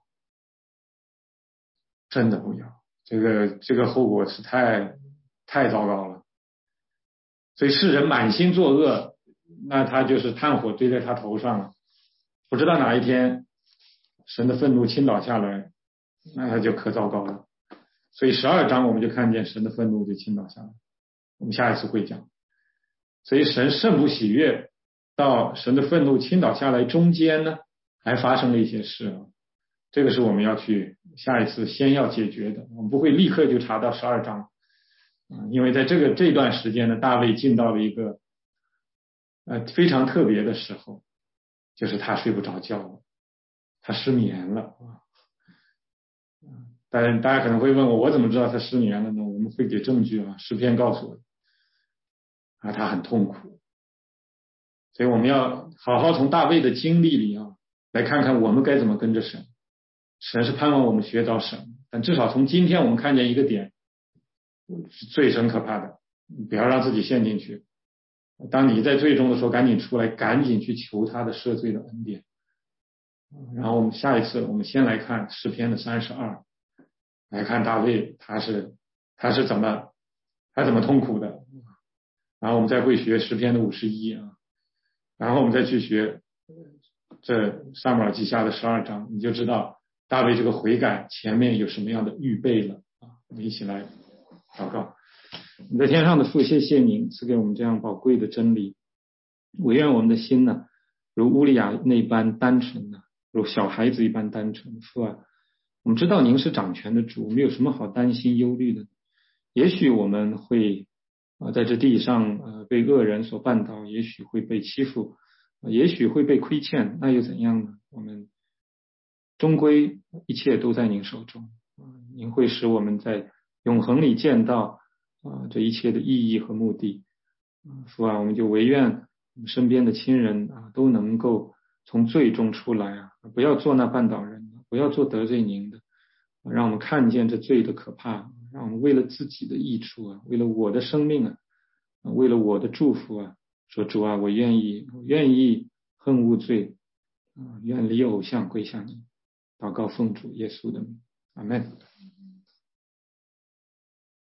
真的不要，这个这个后果是太太糟糕了。所以世人满心作恶，那他就是炭火堆在他头上了，不知道哪一天神的愤怒倾倒下来，那他就可糟糕了。所以十二章我们就看见神的愤怒就倾倒下来，我们下一次会讲。所以神甚不喜悦，到神的愤怒倾倒下来中间呢，还发生了一些事啊，这个是我们要去下一次先要解决的。我们不会立刻就查到十二章，因为在这个这段时间呢，大卫进到了一个呃非常特别的时候，就是他睡不着觉了，他失眠了啊。大家大家可能会问我，我怎么知道他失眠了呢？我们会给证据啊，诗篇告诉我啊，他很痛苦。所以我们要好好从大卫的经历里啊，来看看我们该怎么跟着神。神是盼望我们学到神，但至少从今天我们看见一个点，罪是很可怕的，不要让自己陷进去。当你在最终的时候，赶紧出来，赶紧去求他的赦罪的恩典。然后我们下一次，我们先来看诗篇的三十二，来看大卫他是他是怎么他怎么痛苦的。然后我们再会学诗篇的五十一啊，然后我们再去学这撒母耳记下的十二章，你就知道大卫这个悔改前面有什么样的预备了啊。我们一起来祷告。你在天上的父，谢谢你赐给我们这样宝贵的真理，我愿我们的心呢，如乌利亚那般单纯呢，如小孩子一般单纯。父啊，我们知道您是掌权的主，我们有什么好担心忧虑的？也许我们会啊、呃、在这地上呃被恶人所绊倒，也许会被欺负，呃、也许会被亏欠，那又怎样呢？我们终归一切都在您手中，呃、您会使我们在永恒里见到啊、呃、这一切的意义和目的。呃、父啊，我们就唯愿我们身边的亲人啊都能够从罪中出来啊，不要做那绊倒人的，不要做得罪您的，让我们看见这罪的可怕，让我们为了自己的益处啊，为了我的生命啊，为了我的祝福啊，说主啊，我愿意，我愿意恨恶罪啊，远离偶像，归向你。祷告奉主耶稣的名，阿们。